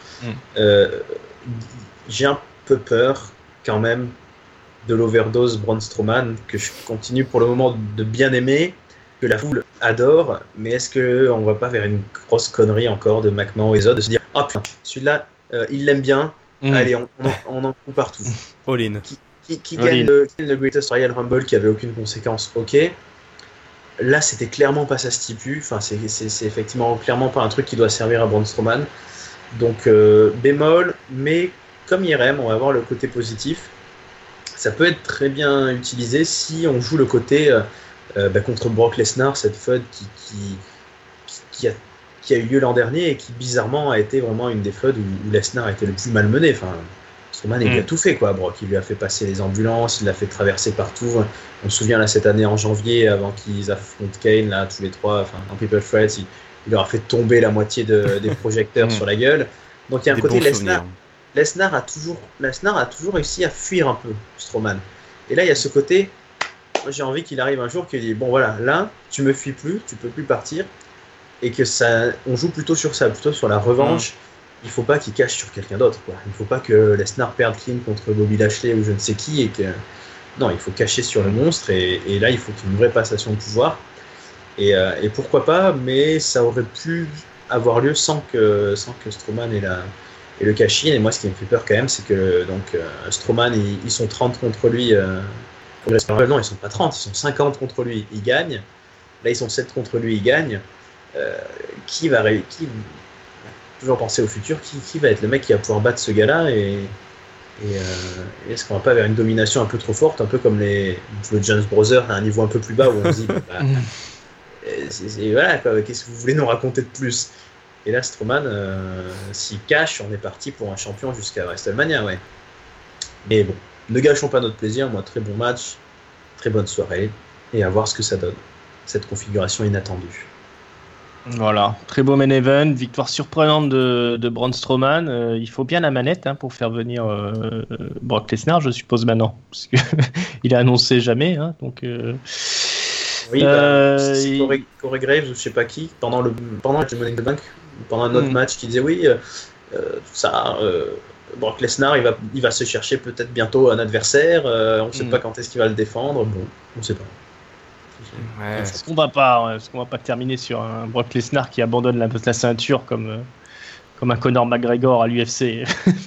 Speaker 3: J'ai un peu peur quand même de l'overdose Braun Strowman, que je continue pour le moment de bien aimer, que la foule adore, mais est-ce qu'on va pas vers une grosse connerie encore de McMahon et Zod, de se dire putain, celui-là il l'aime bien, allez on en fout partout.
Speaker 2: All in.
Speaker 3: Qui gagne le Greatest Royal Rumble qui avait aucune conséquence, ok. Là c'était clairement pas sa stipu, enfin c'est effectivement clairement pas un truc qui doit servir à Braun Strowman, donc bémol, mais comme IRM, on va voir le côté positif. Ça peut être très bien utilisé si on joue le côté contre Brock Lesnar, cette feud qui a eu lieu l'an dernier et qui bizarrement a été vraiment une des feuds où Lesnar a été le plus malmené. Enfin, Strowman il a tout fait, quoi. Brock, il lui a fait passer les ambulances, il l'a fait traverser partout. On se souvient là cette année en janvier, avant qu'ils affrontent Kane là tous les trois, en People Threats, il leur a fait tomber la moitié des projecteurs sur la gueule. Donc il y a un côté Lesnar. Lesnar a toujours réussi à fuir un peu Strowman. Et là, il y a ce côté, j'ai envie qu'il arrive un jour qu'il dit, bon voilà, là, tu me fuis plus, tu peux plus partir, et que ça, on joue plutôt sur ça, plutôt sur la revanche. Il faut pas qu'il cache sur quelqu'un d'autre, quoi. Il faut pas que Lesnar perde clean contre Bobby Lashley ou je ne sais qui, et que non, il faut cacher sur le monstre, et là, il faut qu'il y ait une vraie passation de pouvoir. Et pourquoi pas, mais ça aurait pu avoir lieu sans que Strowman ait le cash-in. Et moi, ce qui me fait peur quand même, c'est que Strowman, ils sont 30 contre lui. Non, ils sont pas 30, ils sont 50 contre lui. Il gagne. Là, ils sont 7 contre lui, il gagne. Qui toujours penser au futur, qui va être le mec qui va pouvoir battre ce gars-là et est-ce qu'on va pas vers une domination un peu trop forte, un peu comme le Jones Brothers à un niveau un peu plus bas où on se dit voilà, qu'est-ce que vous voulez nous raconter de plus? Et là, Strowman, s'il cache, on est parti pour un champion jusqu'à WrestleMania, ouais. Mais bon, ne gâchons pas notre plaisir. Moi, très bon match, très bonne soirée, et à voir ce que ça donne, cette configuration inattendue.
Speaker 1: Voilà, très beau main event, victoire surprenante de Braun Strowman. Il faut bien la manette pour faire venir Brock Lesnar, je suppose maintenant, parce que il a annoncé jamais, donc.
Speaker 3: Oui, c'est Corey Graves ou je sais pas qui pendant le Money in the Bank, pendant un autre match, qui disait oui, Brock Lesnar il va se chercher peut-être bientôt un adversaire, on ne sait pas quand est-ce qu'il va le défendre, bon, on ne sait pas.
Speaker 1: Ouais. Est-ce qu'on va pas terminer sur un Brock Lesnar qui abandonne la ceinture comme un Conor McGregor à l'UFC?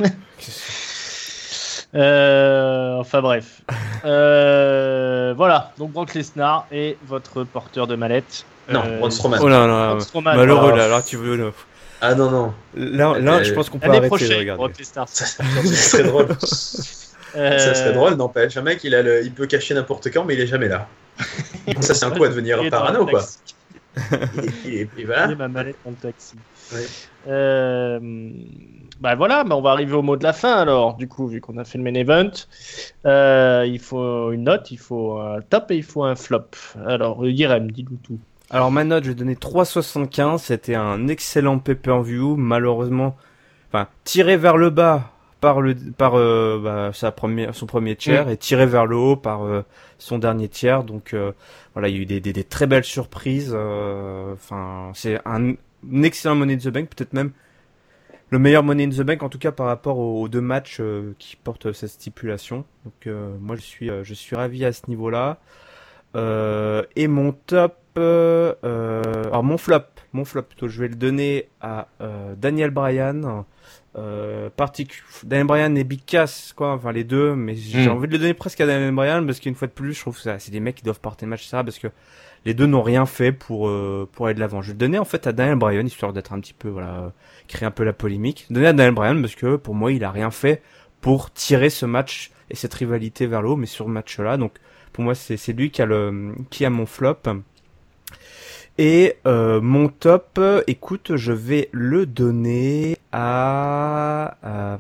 Speaker 1: Enfin bref. Voilà, donc Brock Lesnar est votre porteur de mallette.
Speaker 3: Non, Braun Strowman.
Speaker 2: Oh non, malheureux là, alors tu veux.
Speaker 3: Ah non.
Speaker 2: Là, je pense qu'on peut arrêter de regarder.
Speaker 3: Brock Lesnar, ça serait drôle. Ça serait drôle, n'empêche. Un mec, il peut cacher n'importe quand, mais il est jamais là. Ça, c'est un coup à devenir parano, quoi. Et voilà.
Speaker 1: Ma mallette dans le taxi. Ouais. Voilà, on va arriver au mot de la fin alors. Du coup, vu qu'on a fait le main event, il faut une note, il faut un top et il faut un flop. Alors, Yerem, dis-nous tout.
Speaker 2: Alors, ma note, je vais donner 3,75. C'était un excellent pay-per-view. Malheureusement, tiré vers le bas par son premier tiers et tiré vers le haut par son dernier tiers. Donc, voilà, il y a eu des très belles surprises. C'est un excellent Money in the Bank, peut-être même le meilleur Money in the Bank, en tout cas par rapport aux deux matchs qui portent cette stipulation. Donc moi je suis ravi à ce niveau-là. Et mon top, alors mon flop plutôt, je vais le donner à Daniel Bryan. Daniel Bryan et Big Cass, les deux, mais j'ai envie de le donner presque à Daniel Bryan parce qu'une fois de plus, je trouve que c'est des mecs qui doivent porter le match, ça, parce que les deux n'ont rien fait pour aller de l'avant. Je vais le donner en fait à Daniel Bryan, histoire d'être un petit peu, créer un peu la polémique. Donner à Daniel Bryan parce que pour moi, il a rien fait pour tirer ce match et cette rivalité vers le haut, mais sur ce match-là, donc pour moi, c'est lui qui a mon flop. Et mon top, écoute, je vais le donner à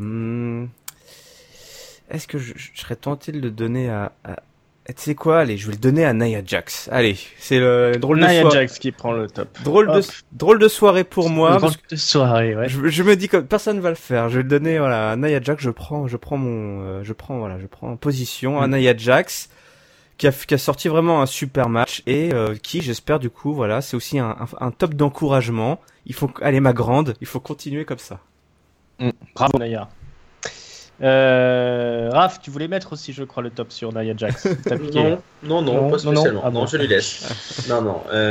Speaker 2: est-ce que je serais tenté de le donner à tu sais quoi, allez, je vais le donner à Nia Jax. Allez, c'est le drôle de soirée.
Speaker 1: Nia Jax qui prend le top.
Speaker 2: Drôle de soirée pour moi.
Speaker 1: Drôle de soirée, ouais.
Speaker 2: Je me dis que personne va le faire. Je vais le donner, à Nia Jax. Je prends position à Nia Jax, qui a sorti vraiment un super match et qui, j'espère du coup, c'est aussi un top d'encouragement. Allez ma grande, il faut continuer comme ça.
Speaker 1: Bravo Nia. Raph, tu voulais mettre aussi, je crois, le top sur Nia Jax.
Speaker 3: Non, pas spécialement. Non, je lui laisse. Non.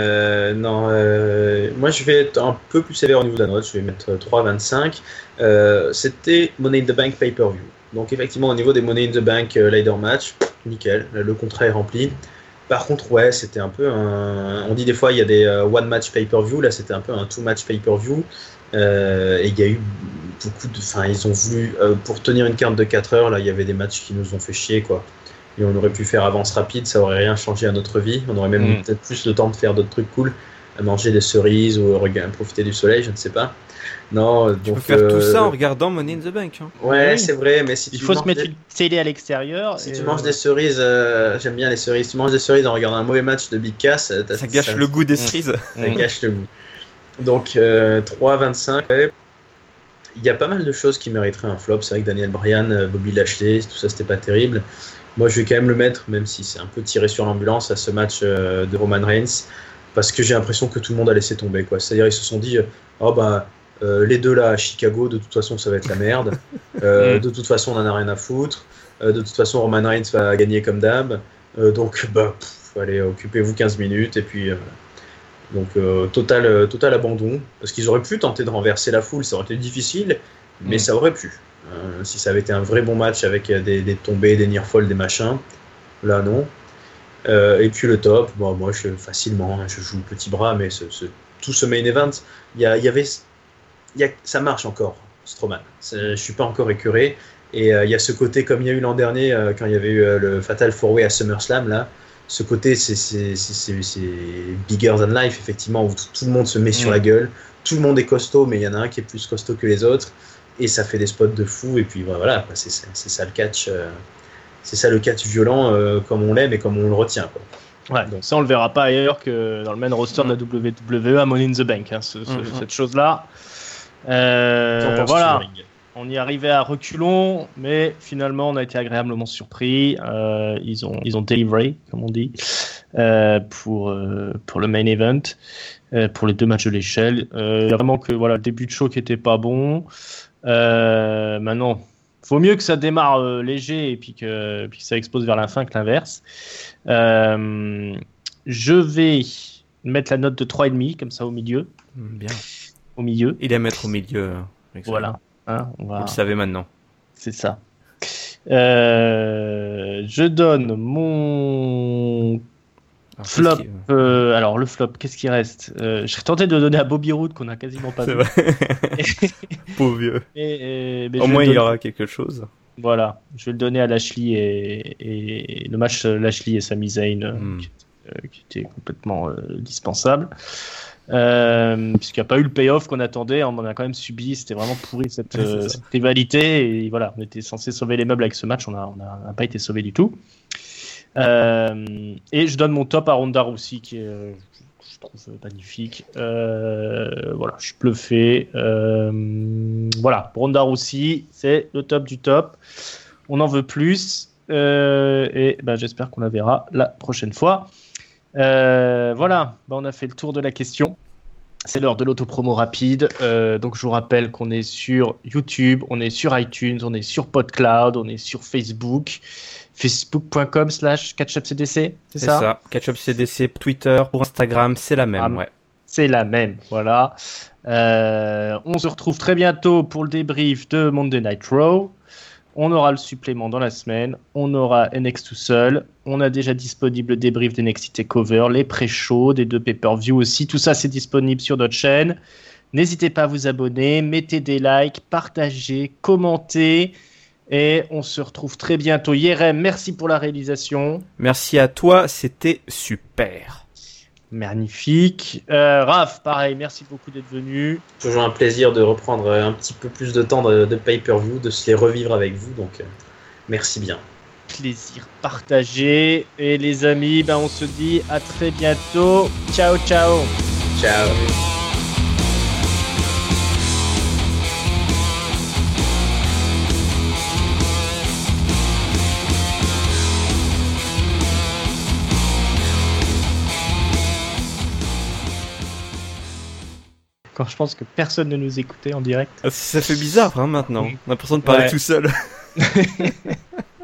Speaker 3: Moi, je vais être un peu plus sévère au niveau de la note. Je vais mettre 3,25. C'était Money in the Bank pay-per-view. Donc, effectivement, au niveau des Money in the Bank ladder match, nickel. Le contrat est rempli. Par contre, ouais, c'était un peu on dit des fois, il y a des one match pay-per-view. Là, c'était un peu un two match pay-per-view. Et il y a eu beaucoup ils ont voulu pour tenir une carte de 4 heures, là il y avait des matchs qui nous ont fait chier, quoi, et on aurait pu faire avance rapide, ça aurait rien changé à notre vie, on aurait même peut-être plus le temps de faire d'autres trucs cool, à manger des cerises ou profiter du soleil, je ne sais pas. Non, donc,
Speaker 2: tu peux faire tout ça en regardant Money in the Bank, hein.
Speaker 3: Ouais, oui. C'est vrai, mais si
Speaker 1: il faut se mettre une télé à l'extérieur.
Speaker 3: Si tu manges des cerises, j'aime bien les cerises, tu manges des cerises en regardant un mauvais match de Big Cass,
Speaker 2: ça gâche le goût des cerises.
Speaker 3: Ça gâche le goût. Donc 3,25. il y a pas mal de choses qui mériteraient un flop. C'est vrai que Daniel Bryan, Bobby Lashley, tout ça, c'était pas terrible. Moi, je vais quand même le mettre, même si c'est un peu tiré sur l'ambulance, à ce match de Roman Reigns, parce que j'ai l'impression que tout le monde a laissé tomber, quoi. C'est-à-dire, ils se sont dit, les deux là à Chicago, de toute façon, ça va être la merde. De toute façon, on en a rien à foutre. De toute façon, Roman Reigns va gagner comme d'hab. Allez, occupez-vous 15 minutes, et puis... total abandon, parce qu'ils auraient pu tenter de renverser la foule, ça aurait été difficile, mais ça aurait pu. Si ça avait été un vrai bon match avec des tombées, des near falls, des machins, là non. Et puis le top, moi facilement, je joue le petit bras, mais tout ce main event, ça marche encore, Strowman. Je suis pas encore écœuré, et il y a ce côté comme il y a eu l'an dernier quand il y avait eu le Fatal 4-Way à SummerSlam là. Ce côté, c'est bigger than life, effectivement, où tout le monde se met sur la gueule, tout le monde est costaud, mais il y en a un qui est plus costaud que les autres, et ça fait des spots de fou, et puis voilà, c'est ça le catch, c'est ça le catch violent, comme on l'aime et comme on le retient, quoi.
Speaker 1: Ouais, donc ça on le verra pas ailleurs que dans le main roster de la WWE à Money in the Bank, hein, cette chose-là. Voilà. On y arrivait à reculons, mais finalement on a été agréablement surpris. Ils ont délivré, comme on dit, pour le main event, pour les 2 matchs de l'échelle. Il y a vraiment que le début de show qui était pas bon. Maintenant, faut mieux que ça démarre léger et puis que ça explose vers la fin que l'inverse. Je vais mettre la note de 3,5 comme ça au milieu.
Speaker 2: Bien.
Speaker 1: Au milieu.
Speaker 2: Il est à mettre au milieu.
Speaker 1: Voilà. Hein,
Speaker 2: Vous le savez maintenant.
Speaker 1: C'est ça. Je donne mon flop. Alors le flop, qu'est-ce qui reste? Je serais tenté de le donner à Bobby Roode qu'on a quasiment pas vu.
Speaker 2: Pauvre vieux.
Speaker 1: Mais
Speaker 2: au moins il y aura quelque chose.
Speaker 1: Voilà, je vais le donner à Lashley et le match Lashley et Sami Zayn qui était complètement dispensable. Puisqu'il n'y a pas eu le payoff qu'on attendait, on en a quand même subi, c'était vraiment pourri cette rivalité, et voilà, on était censé sauver les meubles avec ce match, on n'a pas été sauvé du tout. Et je donne mon top à Ronda Rousey qui est, je trouve magnifique. Voilà, je suis bluffé. Voilà, Ronda Rousey, c'est le top du top. On en veut plus, et j'espère qu'on la verra la prochaine fois. Voilà, on a fait le tour de la question. C'est l'heure de l'autopromo rapide. Donc je vous rappelle qu'on est sur YouTube, on est sur iTunes, on est sur PodCloud, on est sur Facebook, facebook.com/catchupcdc, c'est ça
Speaker 2: catchupcdc, Twitter, pour Instagram, c'est la même. Ouais.
Speaker 1: C'est la même, voilà. On se retrouve très bientôt pour le débrief de Monday Night Raw. On aura le supplément dans la semaine, on aura NXT tout seul, on a déjà disponible le débrief d'NXT TakeOver, les pré-shows, des 2 pay-per-view aussi, tout ça c'est disponible sur notre chaîne. N'hésitez pas à vous abonner, mettez des likes, partagez, commentez, et on se retrouve très bientôt. Yerem, merci pour la réalisation.
Speaker 2: Merci à toi, c'était super.
Speaker 1: Magnifique. Raph, pareil, merci beaucoup d'être venu.
Speaker 3: Toujours un plaisir de reprendre un petit peu plus de temps de pay-per-view, de se les revivre avec vous, donc merci bien.
Speaker 1: Plaisir partagé. Et les amis, on se dit à très bientôt. Ciao, ciao.
Speaker 3: Ciao.
Speaker 1: Quand je pense que personne ne nous écoutait en direct.
Speaker 2: Ça fait bizarre maintenant. On a l'impression de parler tout seul.